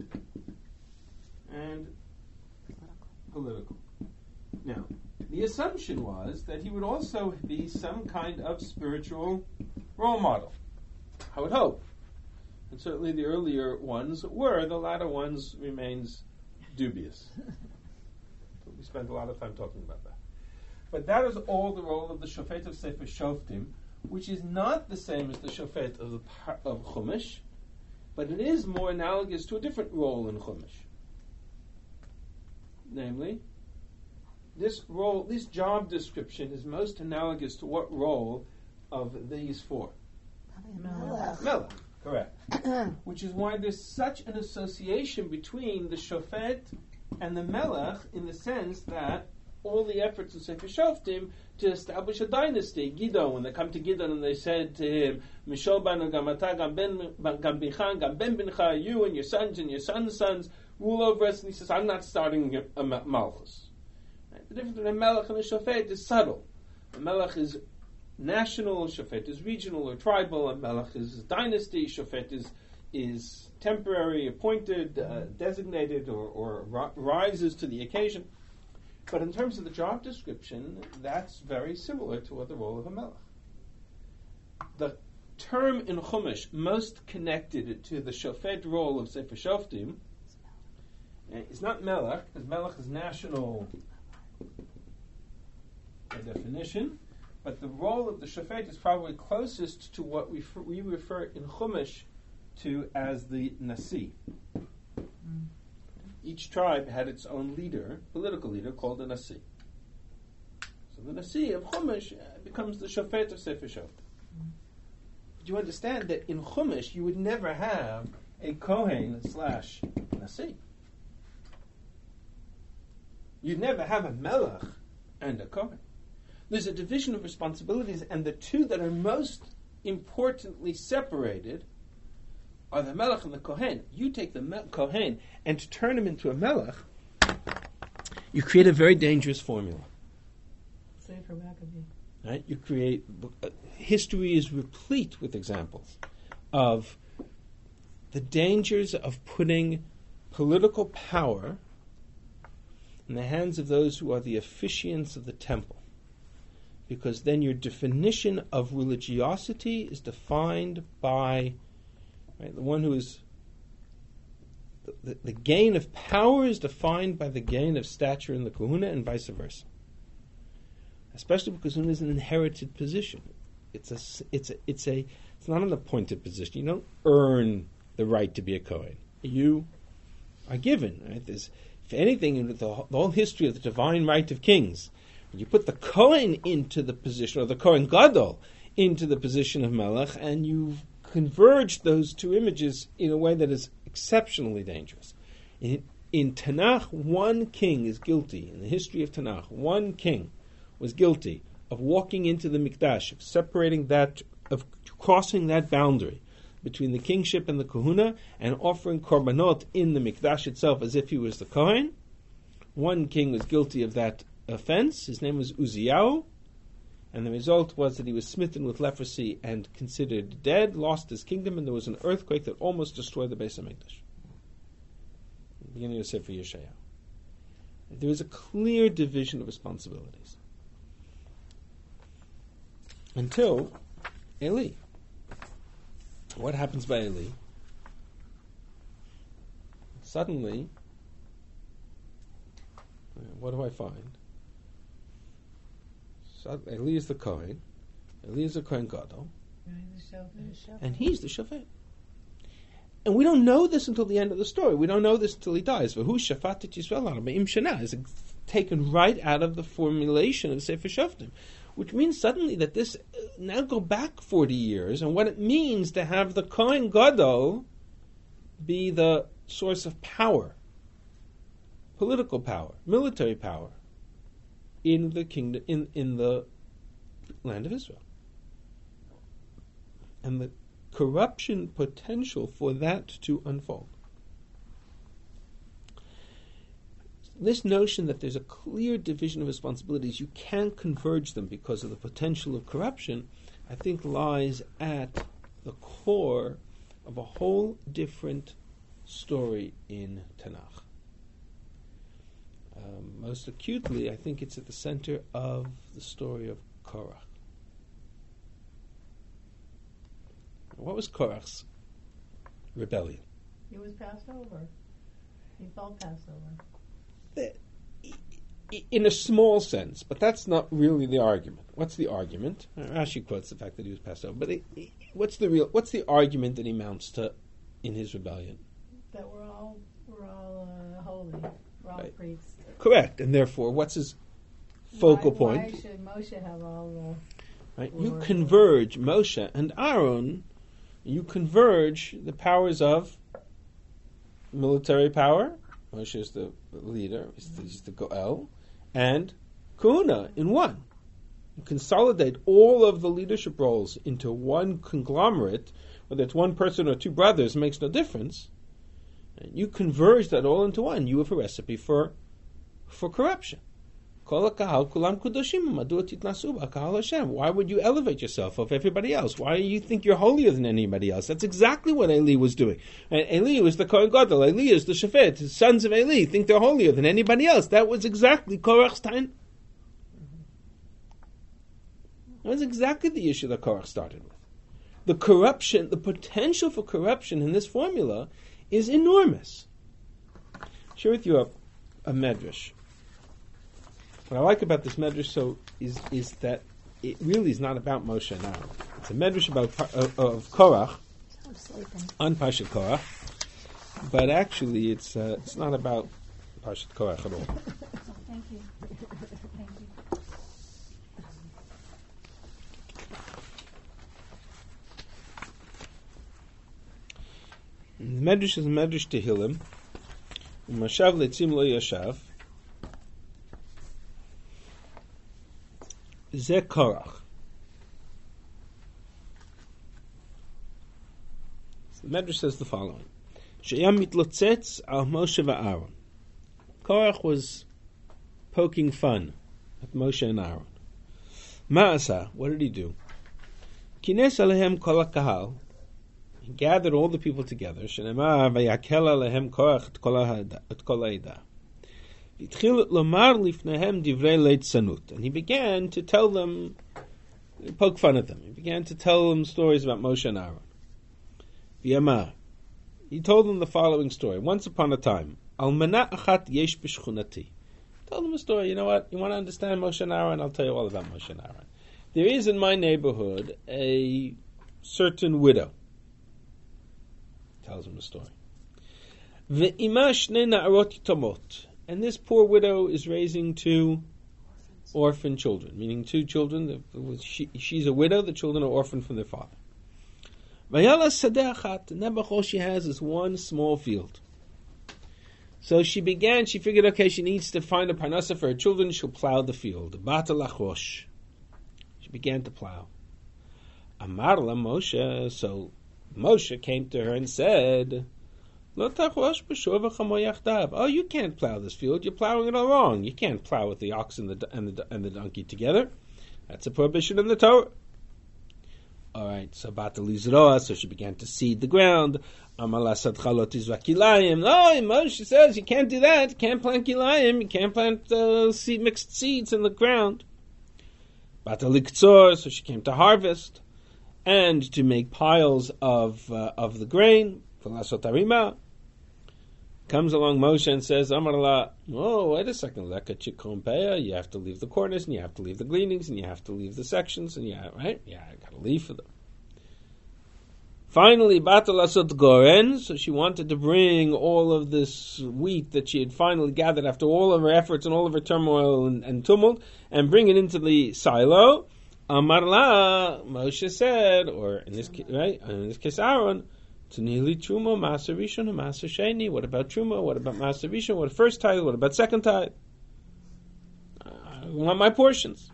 and political. Now, the assumption was that he would also be some kind of spiritual role model. I would hope. And certainly the earlier ones were. The latter ones remains dubious. But we spent a lot of time talking about that. But that is all the role of the Shofet of Sefer Shoftim, which is not the same as the Shofet of, the, par- of Chumash, but it is more analogous to a different role in Chumash. Namely, this role, this job description is most analogous to what role of these four? Probably a Melech. Melech. Melech, correct. Which is why there's such an association between the Shofet and the Melech in the sense that all the efforts of Sefer Shoftim to establish a dynasty. Gidon, when they come to Gidon and they said to him, Mishol banu gam ata gam ben gam bincha gam ben bincha, you and your sons and your sons' sons rule over us. And he says, I'm not starting a, a malchus. Right? The difference between a Melech and a Shofet is subtle. A Melech is national, Shofet is regional or tribal, a Melech is dynasty, Shofet is is temporary, appointed, uh, designated, or, or ri- rises to the occasion. But in terms of the job description, that's very similar to what the role of a Melech. The term in Chumash most connected to the Shofet role of Sefer Shoftim is not Melech, because Melech is national by definition, but the role of the Shofet is probably closest to what we, f- we refer in Chumash to as the Nasi. Each tribe had its own leader, political leader, called the Nasi. So the Nasi of Chumash uh, becomes the Shofet of Sefer Shoftim. But you understand that in Chumash you would never have a Kohen slash Nasi. You'd never have a Melech and a Kohen. there's a division of responsibilities, and the two that are most importantly separated are the Melech and the Kohen. You take the me- Kohen and turn him into a Melech, you create a very dangerous formula. Sefer Maccabee. Right? You create. Uh, history is replete with examples of the dangers of putting political power in the hands of those who are the officiants of the temple, because then your definition of religiosity is defined by right, the one who is the, the, the gain of power is defined by the gain of stature in the kahuna, and vice versa. Especially because kahuna is an inherited position. It's a it's a it's a it's not an appointed position. You don't earn the right to be a kohen. You are given. Right? There's, if anything, in the, the whole history of the divine right of kings, when you put the kohen into the position, or the kohen gadol into the position of melech, and you've converged those two images in a way that is exceptionally dangerous. In, in Tanakh, one king is guilty. In the history of Tanakh, one king was guilty of walking into the mikdash, of separating that, of crossing that boundary between the kingship and the kahuna, and offering korbanot in the mikdash itself as if he was the kohen. One king was guilty of that offense. His name was Uziyahu, and the result was that he was smitten with leprosy and considered dead, lost his kingdom, and there was an earthquake that almost destroyed the Beis HaMikdash. Beginning of Sefer Yeshayahu. There is a clear division of responsibilities. Until Eli. What happens by Eli? Suddenly, what do I find? So Eli is the Kohen. Eli is the Kohen Gadol. And he's the Shofet. And we don't know this until the end of the story. We don't know this until he dies. V'hu shafat et Yisrael arba'im shana is taken right out of the formulation of Sefer Shoftim, which means suddenly that this, uh, now go back forty years, and what it means to have the Kohen Gadol be the source of power, political power, military power, in the kingdom, in, in the land of Israel. And the corruption potential for that to unfold. This notion that there's a clear division of responsibilities, you can't converge them because of the potential of corruption, I think lies at the core of a whole different story in Tanakh. Um, most acutely, I think it's at the center of the story of Korach. What was Korach's rebellion? He was passed over. He felt passed over. In a small sense, but that's not really the argument. What's the argument? Rashi quotes the fact that he was passed over, but it, it, what's the real? What's the argument that he mounts to in his rebellion? That we're all we're all uh, holy. We're all Right. priests. Correct, and therefore, what's his focal why, point? Why should Moshe have all Right, the? you Lord- converge Moshe and Aaron. You converge the powers of military power. Moshe is the leader, he's the, he's the Goel, and Kahuna in one. You consolidate all of the leadership roles into one conglomerate, whether it's one person or two brothers, makes no difference. And you converge that all into one. You have a recipe for for corruption. Why would you elevate yourself above everybody else? Why do you think you're holier than anybody else? That's exactly what Eli was doing. And Eli was the Kohen Gadol. Eli is the Shofet. The sons of Eli think they're holier than anybody else. That was exactly Korach's time. That was exactly the issue that Korach started with. The corruption, the potential for corruption in this formula is enormous. I'll share with you a, a medrash. What I like about this medrash so is is that it really is not about Moshe and Aaron. It's a medrash about uh, of Korach I'm sleeping. on Parshat Korach, but actually it's uh, it's not about Parshat Korach at all. Thank you. Thank you. The medrash is a medrash Tehillim. Umashav letzim lo yashav. Ze Korach. The Medrash says the following: Sheyam mitlotzetz al Moshe va'Aaron. Korach was poking fun at Moshe and Aaron. Ma'asa, what did he do? Kines alehem kol kahal. He gathered all the people together. Shenemar vayakel alehem Korach et kol ha'edah. V'tchil lomar lifnehem divrei leitzanut. And he began to tell them, poke fun at them. He began to tell them stories about Moshe and Aaron. V'yamar. He told them the following story. Once upon a time, Almana achat yesh b'shchunati. Told them a story. You know what? You want to understand Moshe and Aaron? I'll tell you all about Moshe and Aaron. There is in my neighborhood a certain widow. Tells him the story. Ve'ima shnei na'arot yitomot. And this poor widow is raising two orphan children, meaning two children. She, she's a widow. The children are orphaned from their father. Vayala sadeh achat. And then all she has is one small field. So she began, she figured, okay, she needs to find a parnasa for her children. She'll plow the field. Bata lachosh. She began to plow. Amar la Moshe. So Moshe came to her and said, Lo tachosh b'shov v'chamoy. Oh, you can't plow this field. You're plowing it all wrong. You can't plow with the ox and the, and the, and the donkey together. That's a prohibition in the Torah. All right, so Bata lizroa, so she began to seed the ground. Amalasat chalot izvakilayim. Oh, Moshe says you can't do that. You can't plant kilayim. You can't plant uh, seed, mixed seeds in the ground. Bata liktzor, so she came to harvest and to make piles of uh, of the grain. V'lasot arima. Comes along Moshe and says, Amar la, oh, wait a second, leka chikon peah. You have to leave the corners, and you have to leave the gleanings, and you have to leave the sections, and yeah, right? Yeah, I got to leave for them. Finally, Bata lasot goren, so she wanted to bring all of this wheat that she had finally gathered after all of her efforts and all of her turmoil and, and tumult, and bring it into the silo. Amar la, Moshe said, or in this case, right, in this case, Aaron, Tanili Truma, Maser Rishon, and Maser Sheni. What about Truma? What about Maser Rishon? What first tithe? What about second tithe? I want my portions.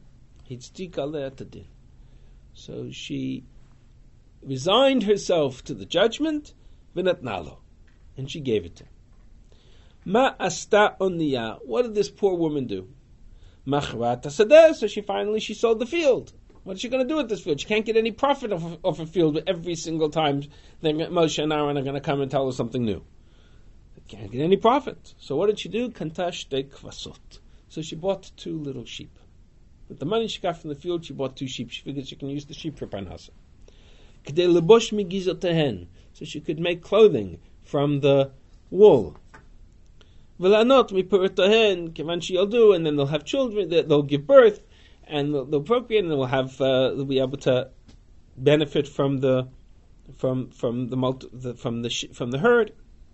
So she resigned herself to the judgment, v'natnalo, and she gave it to him. Ma asta oniya. What did this poor woman do? Machrat hasadeh. So she finally she sold the field. What is she going to do with this field? She can't get any profit off of, off a field every single time then Moshe and Aaron are going to come and tell her something new. They can't get any profit. So what did she do? Kantash de kvasot. So she bought two little sheep. With the money she got from the field, she bought two sheep. She figured she can use the sheep for parnasa. K'dei lebosh migizotehen. So she could make clothing from the wool. V'lanot mipurotohen. Kivan she'yaldu, and then they'll have children. They'll give birth. And they'll, they'll procreate, and they'll have uh, they'll be able to benefit from the from from the, multi, the from the sh- from the herd.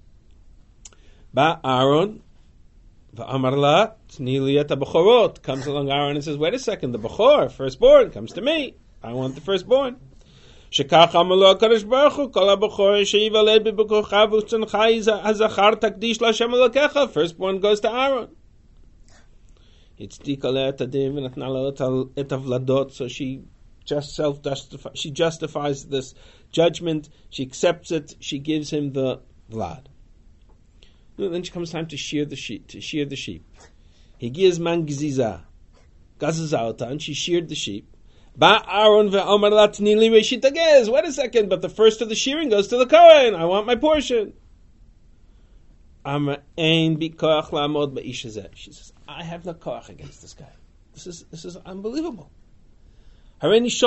Ba Aaron, va'amarla tnili et habachorot. Comes along Aaron and says, "Wait a second, the bachor, firstborn, comes to me. I want the firstborn." Shekach amalu HaKadosh Baruch Hu kol habachor sheyivaled b'bekochav u'tzonchai hazachar takdish l'Hashem Elokecha. Firstborn goes to Aaron. So she just self justify. She justifies this judgment. She accepts it. She gives him the vlad. Then she comes time to shear the sheep. To shear the sheep, he gives man gziza, gazazauta, and she sheared the sheep. Ba Aaron ve'omar latnili reishitagez. Wait a second, but the first of the shearing goes to the Kohen. I want my portion. She says, I have no koach against this guy. This is this is unbelievable. So I'm going to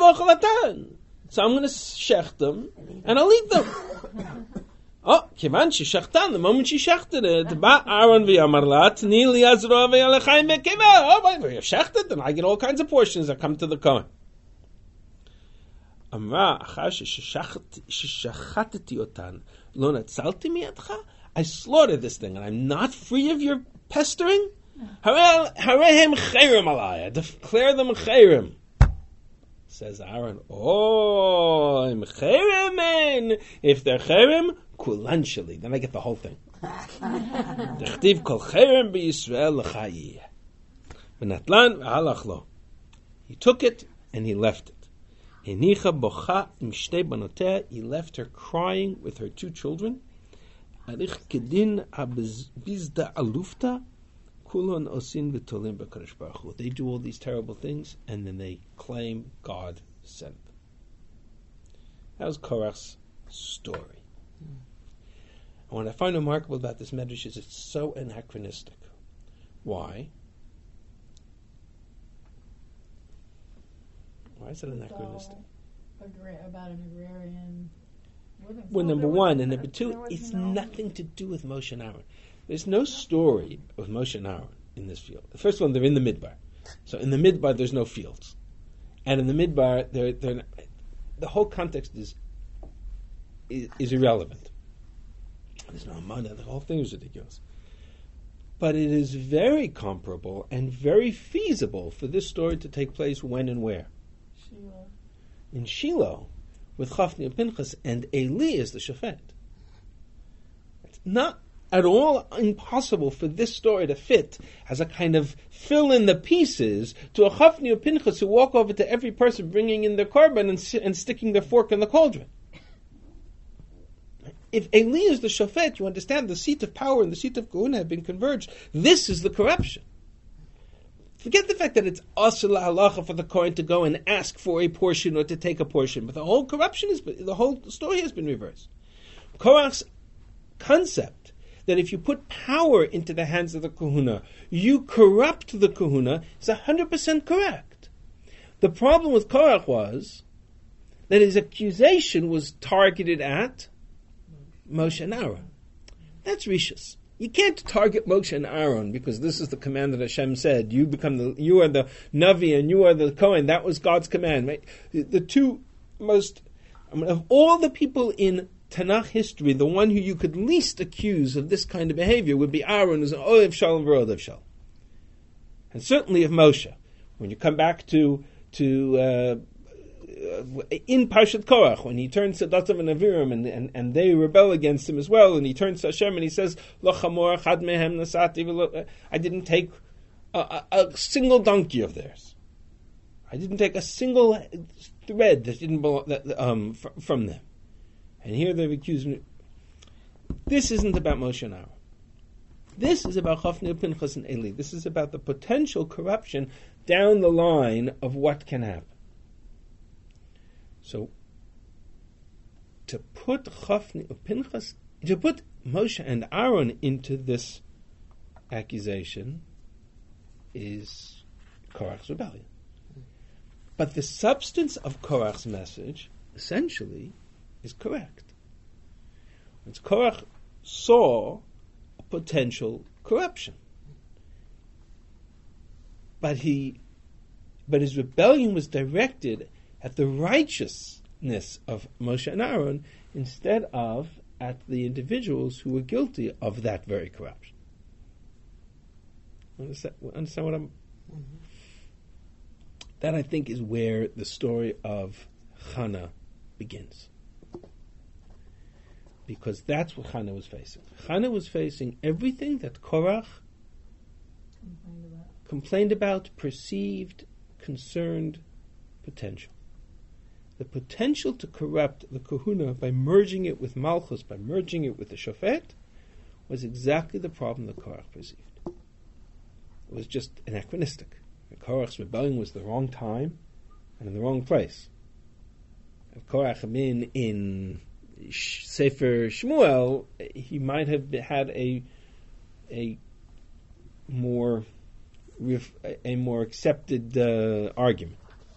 shecht them and I'll eat them. Oh, kivan she shechtan. The moment she shechted it, ba Aaron v'yamarlat nili azro v'yalechayim mekiva. Oh, but you shechted, then I get all kinds of portions that come to the Kohen. Amra achash shechateti otan lo natzalti mi'atcha. I slaughtered this thing, and I'm not free of your pestering? Harehem chayrim alaya. Declare them chayrim. Says Aaron, oh, I'm chayrim. If they're chayrim, kulanshali. Then I get the whole thing. Dechtiv kol chayrim b'Yisrael l'chayi. V'natlan v'halach lo. He took it and he left it. Henicha bocha im shtei banotea. He left her crying with her two children. Arich kedin abizda alufta kulon osin v'tolim b'kadosh baruch hu. They do all these terrible things and then they claim God sent them. That was Korach's story. Mm. And what I find remarkable about this medrash is it's so anachronistic. Why? Why is it anachronistic? Agra- about an agrarian living. Well, So number there was- one, and number there two, was it's no- nothing to do with Moshe and Aaron. There's no story of Moshe and Aaron in this field. The first one, they're in the Midbar. So in the Midbar, there's no fields. And in the Midbar, they're, they're not, the whole context is, is is irrelevant. There's no mana, the whole thing is ridiculous. But it is very comparable and very feasible for this story to take place when and where? Shiloh. In Shiloh, with Chafni and Pinchas, and Eli is the Shafet. It's not at all impossible for this story to fit as a kind of fill in the pieces to a Chafni or Pinchas who walk over to every person bringing in their korban and, si- and sticking their fork in the cauldron. If Eli is the Shafet, you understand the seat of power and the seat of Kahuna have been converged. This is the corruption. Forget the fact that it's asur halacha for the Kohen to go and ask for a portion or to take a portion, but the whole corruption is, the whole story has been reversed. Korach's concept that if you put power into the hands of the Kahuna, you corrupt the Kahuna is one hundred percent correct. The problem with Korach was that his accusation was targeted at Moshe and Aaron. That's rishus. You can't target Moshe and Aaron because this is the command that Hashem said. You become the, you are the Navi and you are the Kohen. That was God's command. Right? The, the two most, I mean, of all the people in Tanakh history, the one who you could least accuse of this kind of behavior would be Aaron, as an Ohev Shalom v'Odev Shalom. And certainly of Moshe. When you come back to, to, uh, in Parshat Korach, when he turns to Datav and Aviram, and, and, and they rebel against him as well, and he turns to Hashem and he says, Lo chamor chad mehem nasati v'lo, I didn't take a, a, a single donkey of theirs. I didn't take a single thread that didn't belong that, um, fr- from them. And here they've accused me. This isn't about Moshe and Aaron. This is about Chafni, Pinchas, and Eli. This is about the potential corruption down the line of what can happen. So, to put Chafni or Pinchas, to put Moshe and Aaron into this accusation is Korach's rebellion. But the substance of Korach's message, essentially, is correct. When Korach saw a potential corruption. But he, but his rebellion was directed at the righteousness of Moshe and Aaron instead of at the individuals who were guilty of that very corruption. Understand, understand what I'm... Mm-hmm. That, I think, is where the story of Chana begins. Because that's what Chana was facing. Chana was facing everything that Korach Complained about. complained about, perceived, concerned, potential. The potential to corrupt the kahuna by merging it with Malchus, by merging it with the Shofet, was exactly the problem that Korach perceived. It was just anachronistic. Korach's rebellion was the wrong time and in the wrong place. If Korach had been in Sefer Shmuel, he might have had a a more a more accepted uh, argument.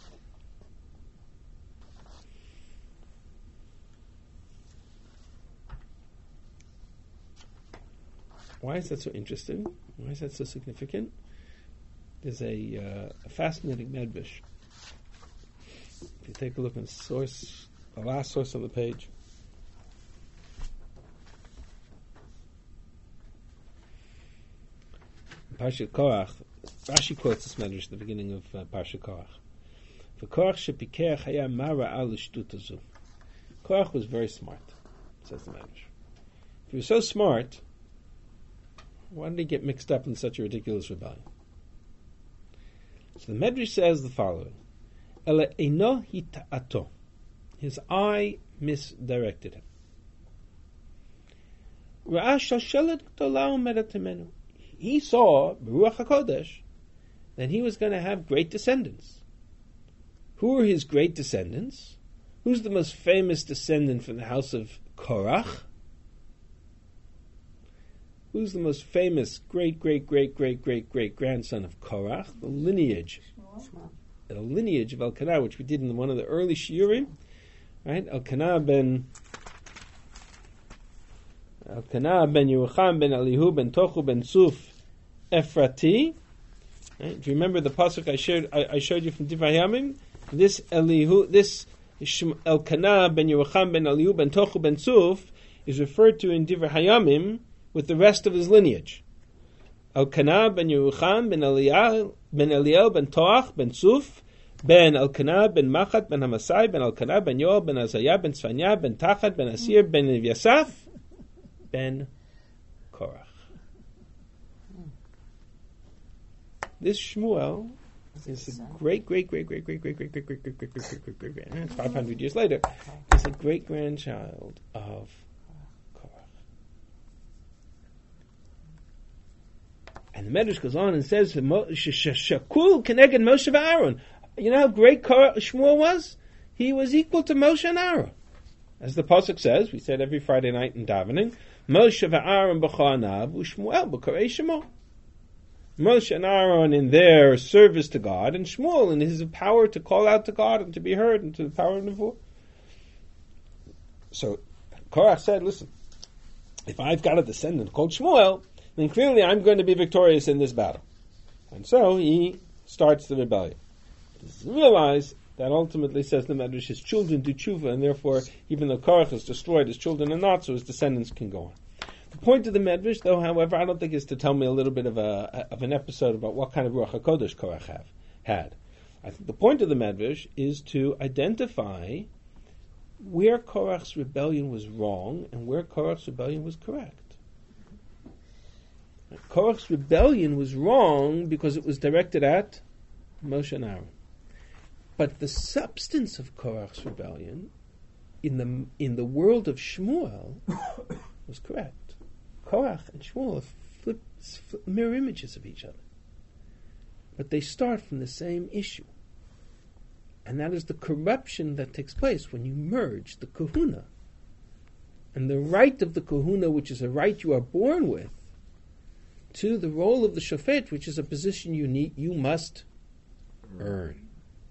Why is that so interesting? Why is that so significant? There's a, uh, a fascinating medrash. If you take a look at the source, the last source on the page. Parshat Korach, Rashi quotes this medrash at the beginning of uh, Parshat Korach. For Korach shepikech haya mara al shtutazu. Korach was very smart, says the medrash. If he was so smart, why did he get mixed up in such a ridiculous rebellion? So the Medrash says the following. Ele eino hita'ato. His eye misdirected him. Ra'ah shalshelet gdola umedet timenu. He saw, B'ruach HaKodesh, that he was going to have great descendants. Who are his great descendants? Who's the most famous descendant from the house of Korach? Who's the most famous great, great, great, great, great, great grandson of Korach? The lineage. Shmuel. The lineage of Elkanah, which we did in one of the early shiurim. Right? Elkanah ben... Elkanah ben Yerucham ben Elihu ben Tochu ben Suf Ephrati. Right? Do you remember the pasuk I showed? I, I showed you from Divrei Hayamim. This Elihu, this Elkanah ben Yerucham ben Elihu ben Tochu ben Suf is referred to in Divrei Hayamim with the rest of his lineage. Elkanah ben Yerucham ben Eliel ben Eliel ben Toach ben Suf ben Elkanah ben Machat ben Hamasai ben Elkanah ben Yoel ben Azariah ben Tzvanya ben Tachat ben Asir ben Yasaf ben Korach. This Shmuel is a great, great, great, great, great, great, great, great, great, great, great, great, great, great, great, great, five hundred years later. He's a great grandchild of Korach. And the Medrash goes on and says, "Shakul keneged Moshe v'Aaron." You know how great Shmuel was? He was equal to Moshe and Aaron. As the pasuk says, we said every Friday night in davening, Moshe v'Aaron b'chanav u'Shmuel b'karei shemo. Moshe and Aaron in their service to God, and Shmuel in his power to call out to God and to be heard, and to the power of Nevuah. So Korach said, listen, if I've got a descendant called Shmuel, then clearly I'm going to be victorious in this battle. And so he starts the rebellion. He doesn't realize that ultimately, says the Medrash, his children do tshuva, and therefore, even though Korach is destroyed, his children are not, so his descendants can go on. The point of the Medrash, though, however, I don't think is to tell me a little bit of a of an episode about what kind of Ruach HaKodesh Korach have, had. I think the point of the Medrash is to identify where Korach's rebellion was wrong and where Korach's rebellion was correct. Korach's rebellion was wrong because it was directed at Moshe and Aaron. But the substance of Korach's rebellion in the in the world of Shmuel was correct. Korach and Shmuel are flip, flip, mirror images of each other. But they start from the same issue. And that is the corruption that takes place when you merge the kahuna and the right of the kahuna, which is a right you are born with, to the role of the shofet, which is a position you need, you must earn.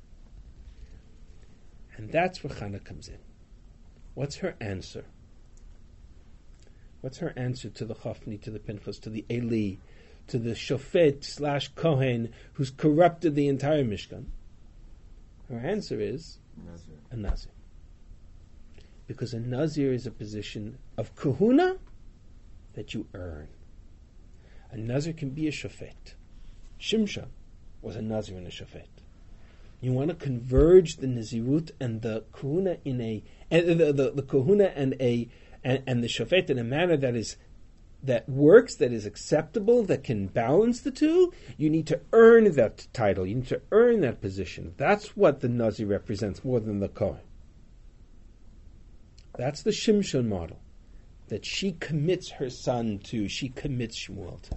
And that's where Chana comes in. What's her answer? What's her answer to the Chafni, to the Pinchas, to the Eli, to the Shofet slash Kohen who's corrupted the entire Mishkan? Her answer is Nazir. a Nazir. Because a Nazir is a position of kahuna that you earn. A Nazir can be a Shofet. Shimsha was a Nazir and a Shofet. You want to converge the Nazirut and the kahuna in a and the, the, the kahuna and a and, and the shofet in a manner that is that works, that is acceptable, that can balance the two. You need to earn that title. You need to earn that position. That's what the Nazir represents more than the Kohen. That's the Shimshon model that she commits her son to. She commits Shmuel to.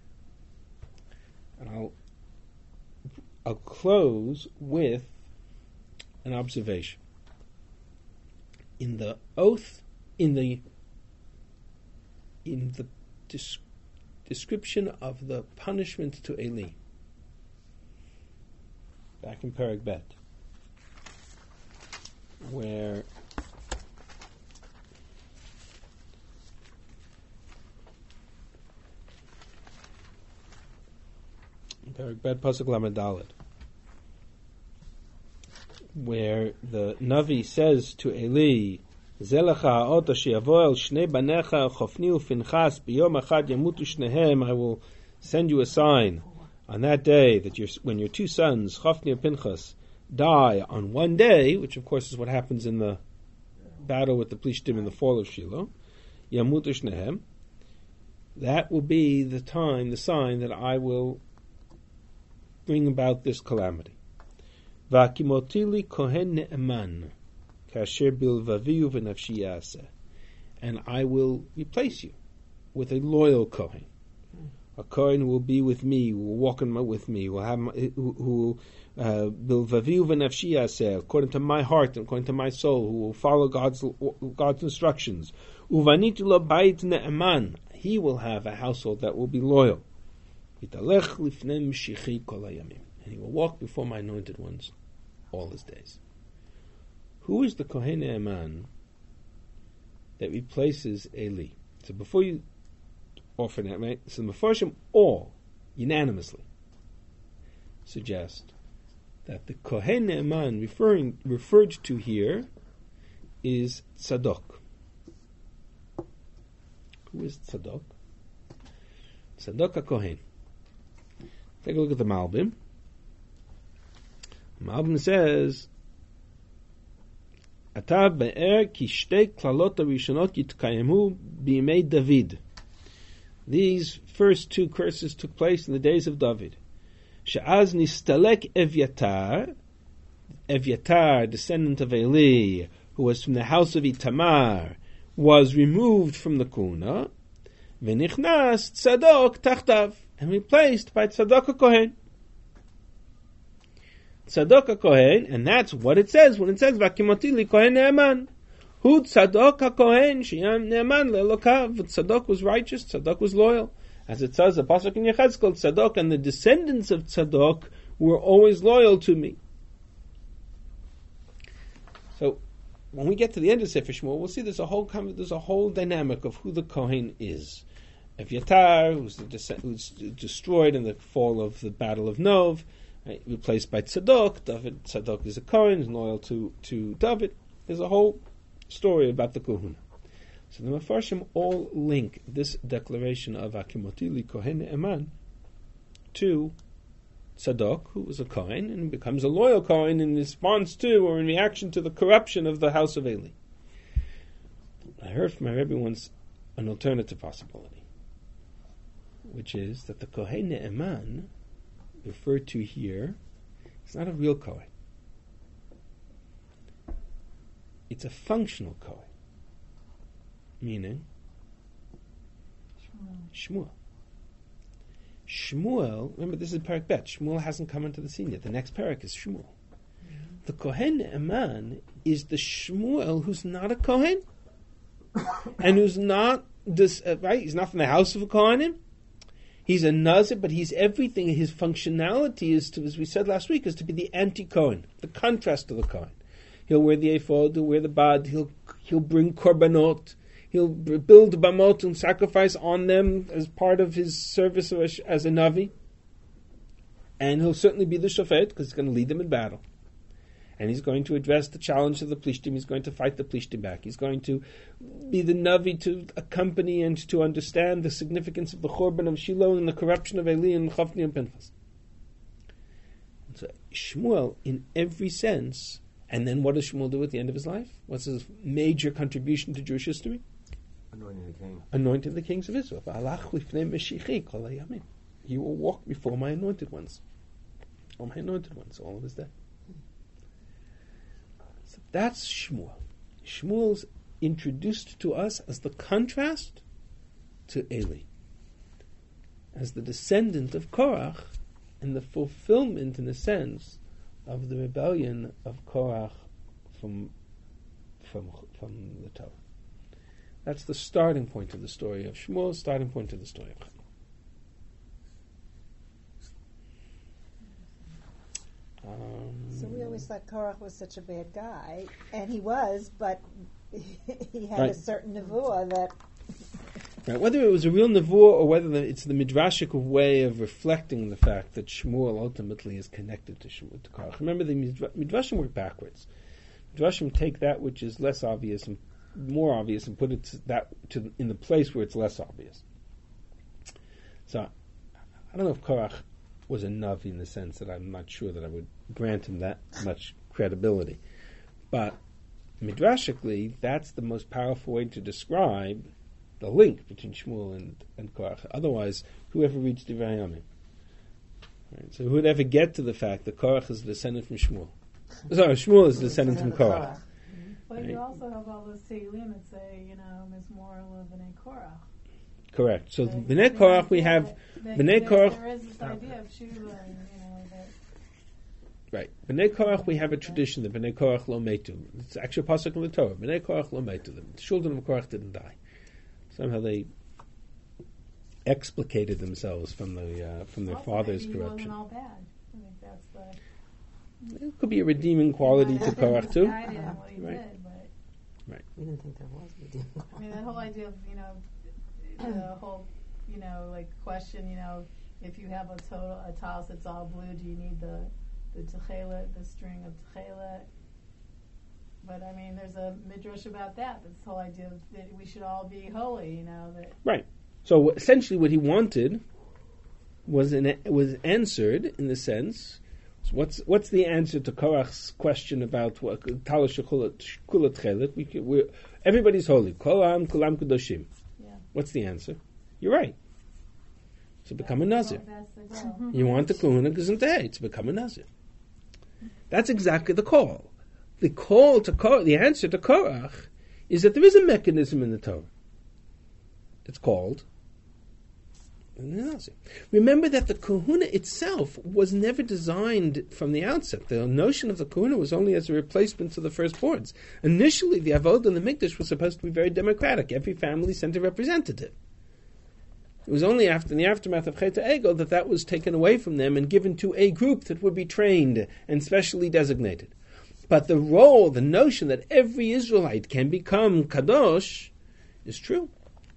And I'll I'll close with an observation. In the oath, in the in the dis- description of the punishment to Eli, back in Perek Bet, where Perek Bet Pasuk Lamed Daled, where the Navi says to Eli, Zelecha ha'ot asher yavo el shnei banecha Chofni uPinchas biyom achad yamutu shnehem. I will send you a sign on that day that your, when your two sons Chofni and Pinchas die on one day, which of course is what happens in the battle with the Plishtim in the fall of Shiloh, yamutu shnehem. That will be the time, the sign that I will bring about this calamity. V'akimotili kohen ne'eman, kasher bilvavi uvenafshi yaseh. And I will replace you with a loyal kohen. A kohen who will be with me, who will walk in my, with me, who will have my, who, who bilvavi uvenafshi yaseh, according to my heart and according to my soul, who will follow God's God's instructions. Uvanitu lo bayit ne'eman. He will have a household that will be loyal. Vitalech lifnei mishichi kol hayamim. And he will walk before my anointed ones all his days. Who is the Kohen Ne'eman that replaces Eli? So before you offer that, right? So the Mefarshim all unanimously suggest that the Kohen Ne'eman referring referred to here is Tzadok. Who is Tzadok? Tzadok HaKohen. Take a look at the Malbim. Malbim says, Atav be'er ki shtei klalot harishonot yitkayemu b'yimei David. These first two curses took place in the days of David. She'az nistalek Evyatar, Evyatar, descendant of Eli, who was from the house of Itamar, was removed from the kuna, v'nichnas Tzadok tachtav, and replaced by Tzadok HaKohen. Tzadok HaKohen, and that's what it says when it says Vakimotili Kohen Ne'eman. Hu Tzadok HaKohen Sheyam Ne'eman Le'elokav. Tzadok was righteous, Tzadok was loyal. As it says, the Pasuk in Yechezkel, Tzadok and the descendants of Tzadok were always loyal to me. So, when we get to the end of Sefer Shmuel, we'll see there's a whole there's a whole dynamic of who the Kohen is. Evyatar, who's, the, who's destroyed in the fall of the Battle of Nov, right, replaced by Tzadok. David Tzadok is a Kohen, is loyal to, to David. There's a whole story about the Kohuna. So the Mefarshim all link this declaration of Akimotili Kohen Eman to Tzadok, who was a Kohen, and becomes a loyal Kohen in response to or in reaction to the corruption of the house of Eli. I heard from my Rebbe once an alternative possibility, which is that the Kohen Ne'eman referred to here is not a real Kohen. It's a functional Kohen. Meaning? Shmuel. Shmuel, remember this is Parak Bet, Shmuel hasn't come into the scene yet. The next Parak is Shmuel. Mm-hmm. The Kohen Ne'eman is the Shmuel who's not a Kohen and who's not this, uh, right? He's not from the house of a Kohanim. He's a Nazir, but he's everything. His functionality is to, as we said last week, is to be the anti-Kohen, the contrast to the Kohen. He'll wear the ephod, he'll wear the bad, he'll he'll bring korbanot, he'll build bamot and sacrifice on them as part of his service as a Navi. And he'll certainly be the Shofet, because he's going to lead them in battle. And he's going to address the challenge of the Plishtim. He's going to fight the Plishtim back. He's going to be the Navi to accompany and to understand the significance of the Chorban of Shiloh and the corruption of Eli and Chofni and Pinchas. And so Shmuel, in every sense, and then what does Shmuel do at the end of his life? What's his major contribution to Jewish history? Anointing the king. Anointing the kings of Israel. He will walk before my anointed ones. All my anointed ones, all of his day. So that's Shmuel. Shmuel's introduced to us as the contrast to Eli, as the descendant of Korach, and the fulfillment, in a sense, of the rebellion of Korach from from from the Torah. That's the starting point of the story of Shmuel, starting point of the story of Chaim. Um, so we always thought Korach was such a bad guy, and he was, but he had right. a certain nevuah that... Right. Whether it was a real nevuah or whether the, it's the midrashic way of reflecting the fact that Shmuel ultimately is connected to Shmuel, to Korach. Remember, the midrashim work backwards. Midrashim take that which is less obvious and more obvious and put it to that to in the place where it's less obvious. So, I don't know if Korach was a Navi in the sense that I'm not sure that I would grant him that much credibility. But midrashically, that's the most powerful way to describe the link between Shmuel and, and Korach. Otherwise, whoever reads Divrei Hayamim? Right? So who would ever get to the fact that Korach is a descendant from Shmuel? Sorry, Shmuel is descendant from Korach. But Right. you also have all those Teilim that say, you know, Mizmor of B'nai Korach. Correct. So That- B'nai Korach, we have that- B'nai that Korach. There is this idea of Shuva, and, you know, that Right. B'nai Korach, we have a tradition that B'nai Korach lo metu. It's actually a pasuk in the Torah. B'nai Korach lo metu. The children of Korach didn't die. Somehow they explicated themselves from the uh, from their also father's maybe he corruption. wasn't all bad. I think that's the It could be a redeeming quality to Korach too. guided in what he Right. did, but We didn't think there was. We didn't. I mean that whole idea of you know the whole you know like question you know if you have a total a talis that's all blue, do you need the the techelet, the string of techelet? But I mean, there's a midrash about that. This whole idea of that we should all be holy. You know that. Right. So essentially, what he wanted was an, was answered in the sense. So what's what's the answer to Korach's question about what Talish Kulat Chelet? We can- we're- Everybody's holy. Kolam Kulam Kudoshim. Yeah. What's the answer? You're right. To become a Nazir. That's the goal. You want the Kahuna Gesundheit to become a Nazir. That's exactly the call. The call to Korach, the answer to Korach, is that there is a mechanism in the Torah. It's called the Nazir. Remember that the Kahuna itself was never designed from the outset. The notion of the Kahuna was only as a replacement to the firstborns. Initially, the Avodah and the Mikdash was supposed to be very democratic. Every family sent a representative. It was only after in the aftermath of Chet Ego that that was taken away from them and given to a group that would be trained and specially designated. But the role, the notion that every Israelite can become Kadosh is true.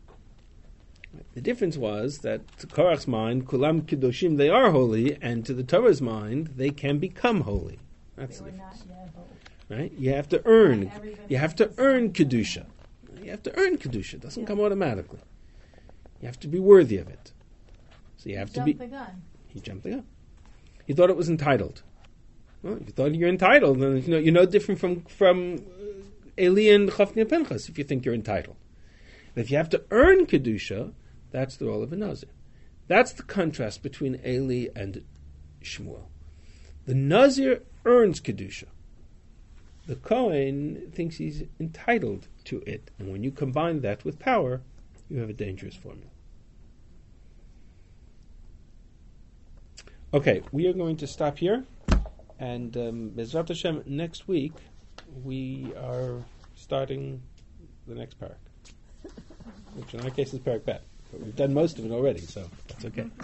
The difference was that to Korach's mind, Kulam Kedoshim, they are holy, and to the Torah's mind, they can become holy. That's They the were not difference. yet holy. Right? You have to earn. Not everybody You have to is. earn Kedusha. You have to earn Kedusha. It doesn't come automatically. You have to be worthy of it. So you have to Jump be. the gun. He jumped the gun. He thought it was entitled. Well, if you thought you're entitled, then you know, you're no different from from uh, Eli and Chofni and Pinchas if you think you're entitled. But if you have to earn Kedusha, that's the role of a Nazir. That's the contrast between Eli and Shmuel. The Nazir earns Kedusha. The Kohen thinks he's entitled to it. And when you combine that with power, you have a dangerous formula. Okay, we are going to stop here. And um, Bezrat Hashem, next week, we are starting the next parak, which in our case is parak bet. But we've done most of it already, so that's okay.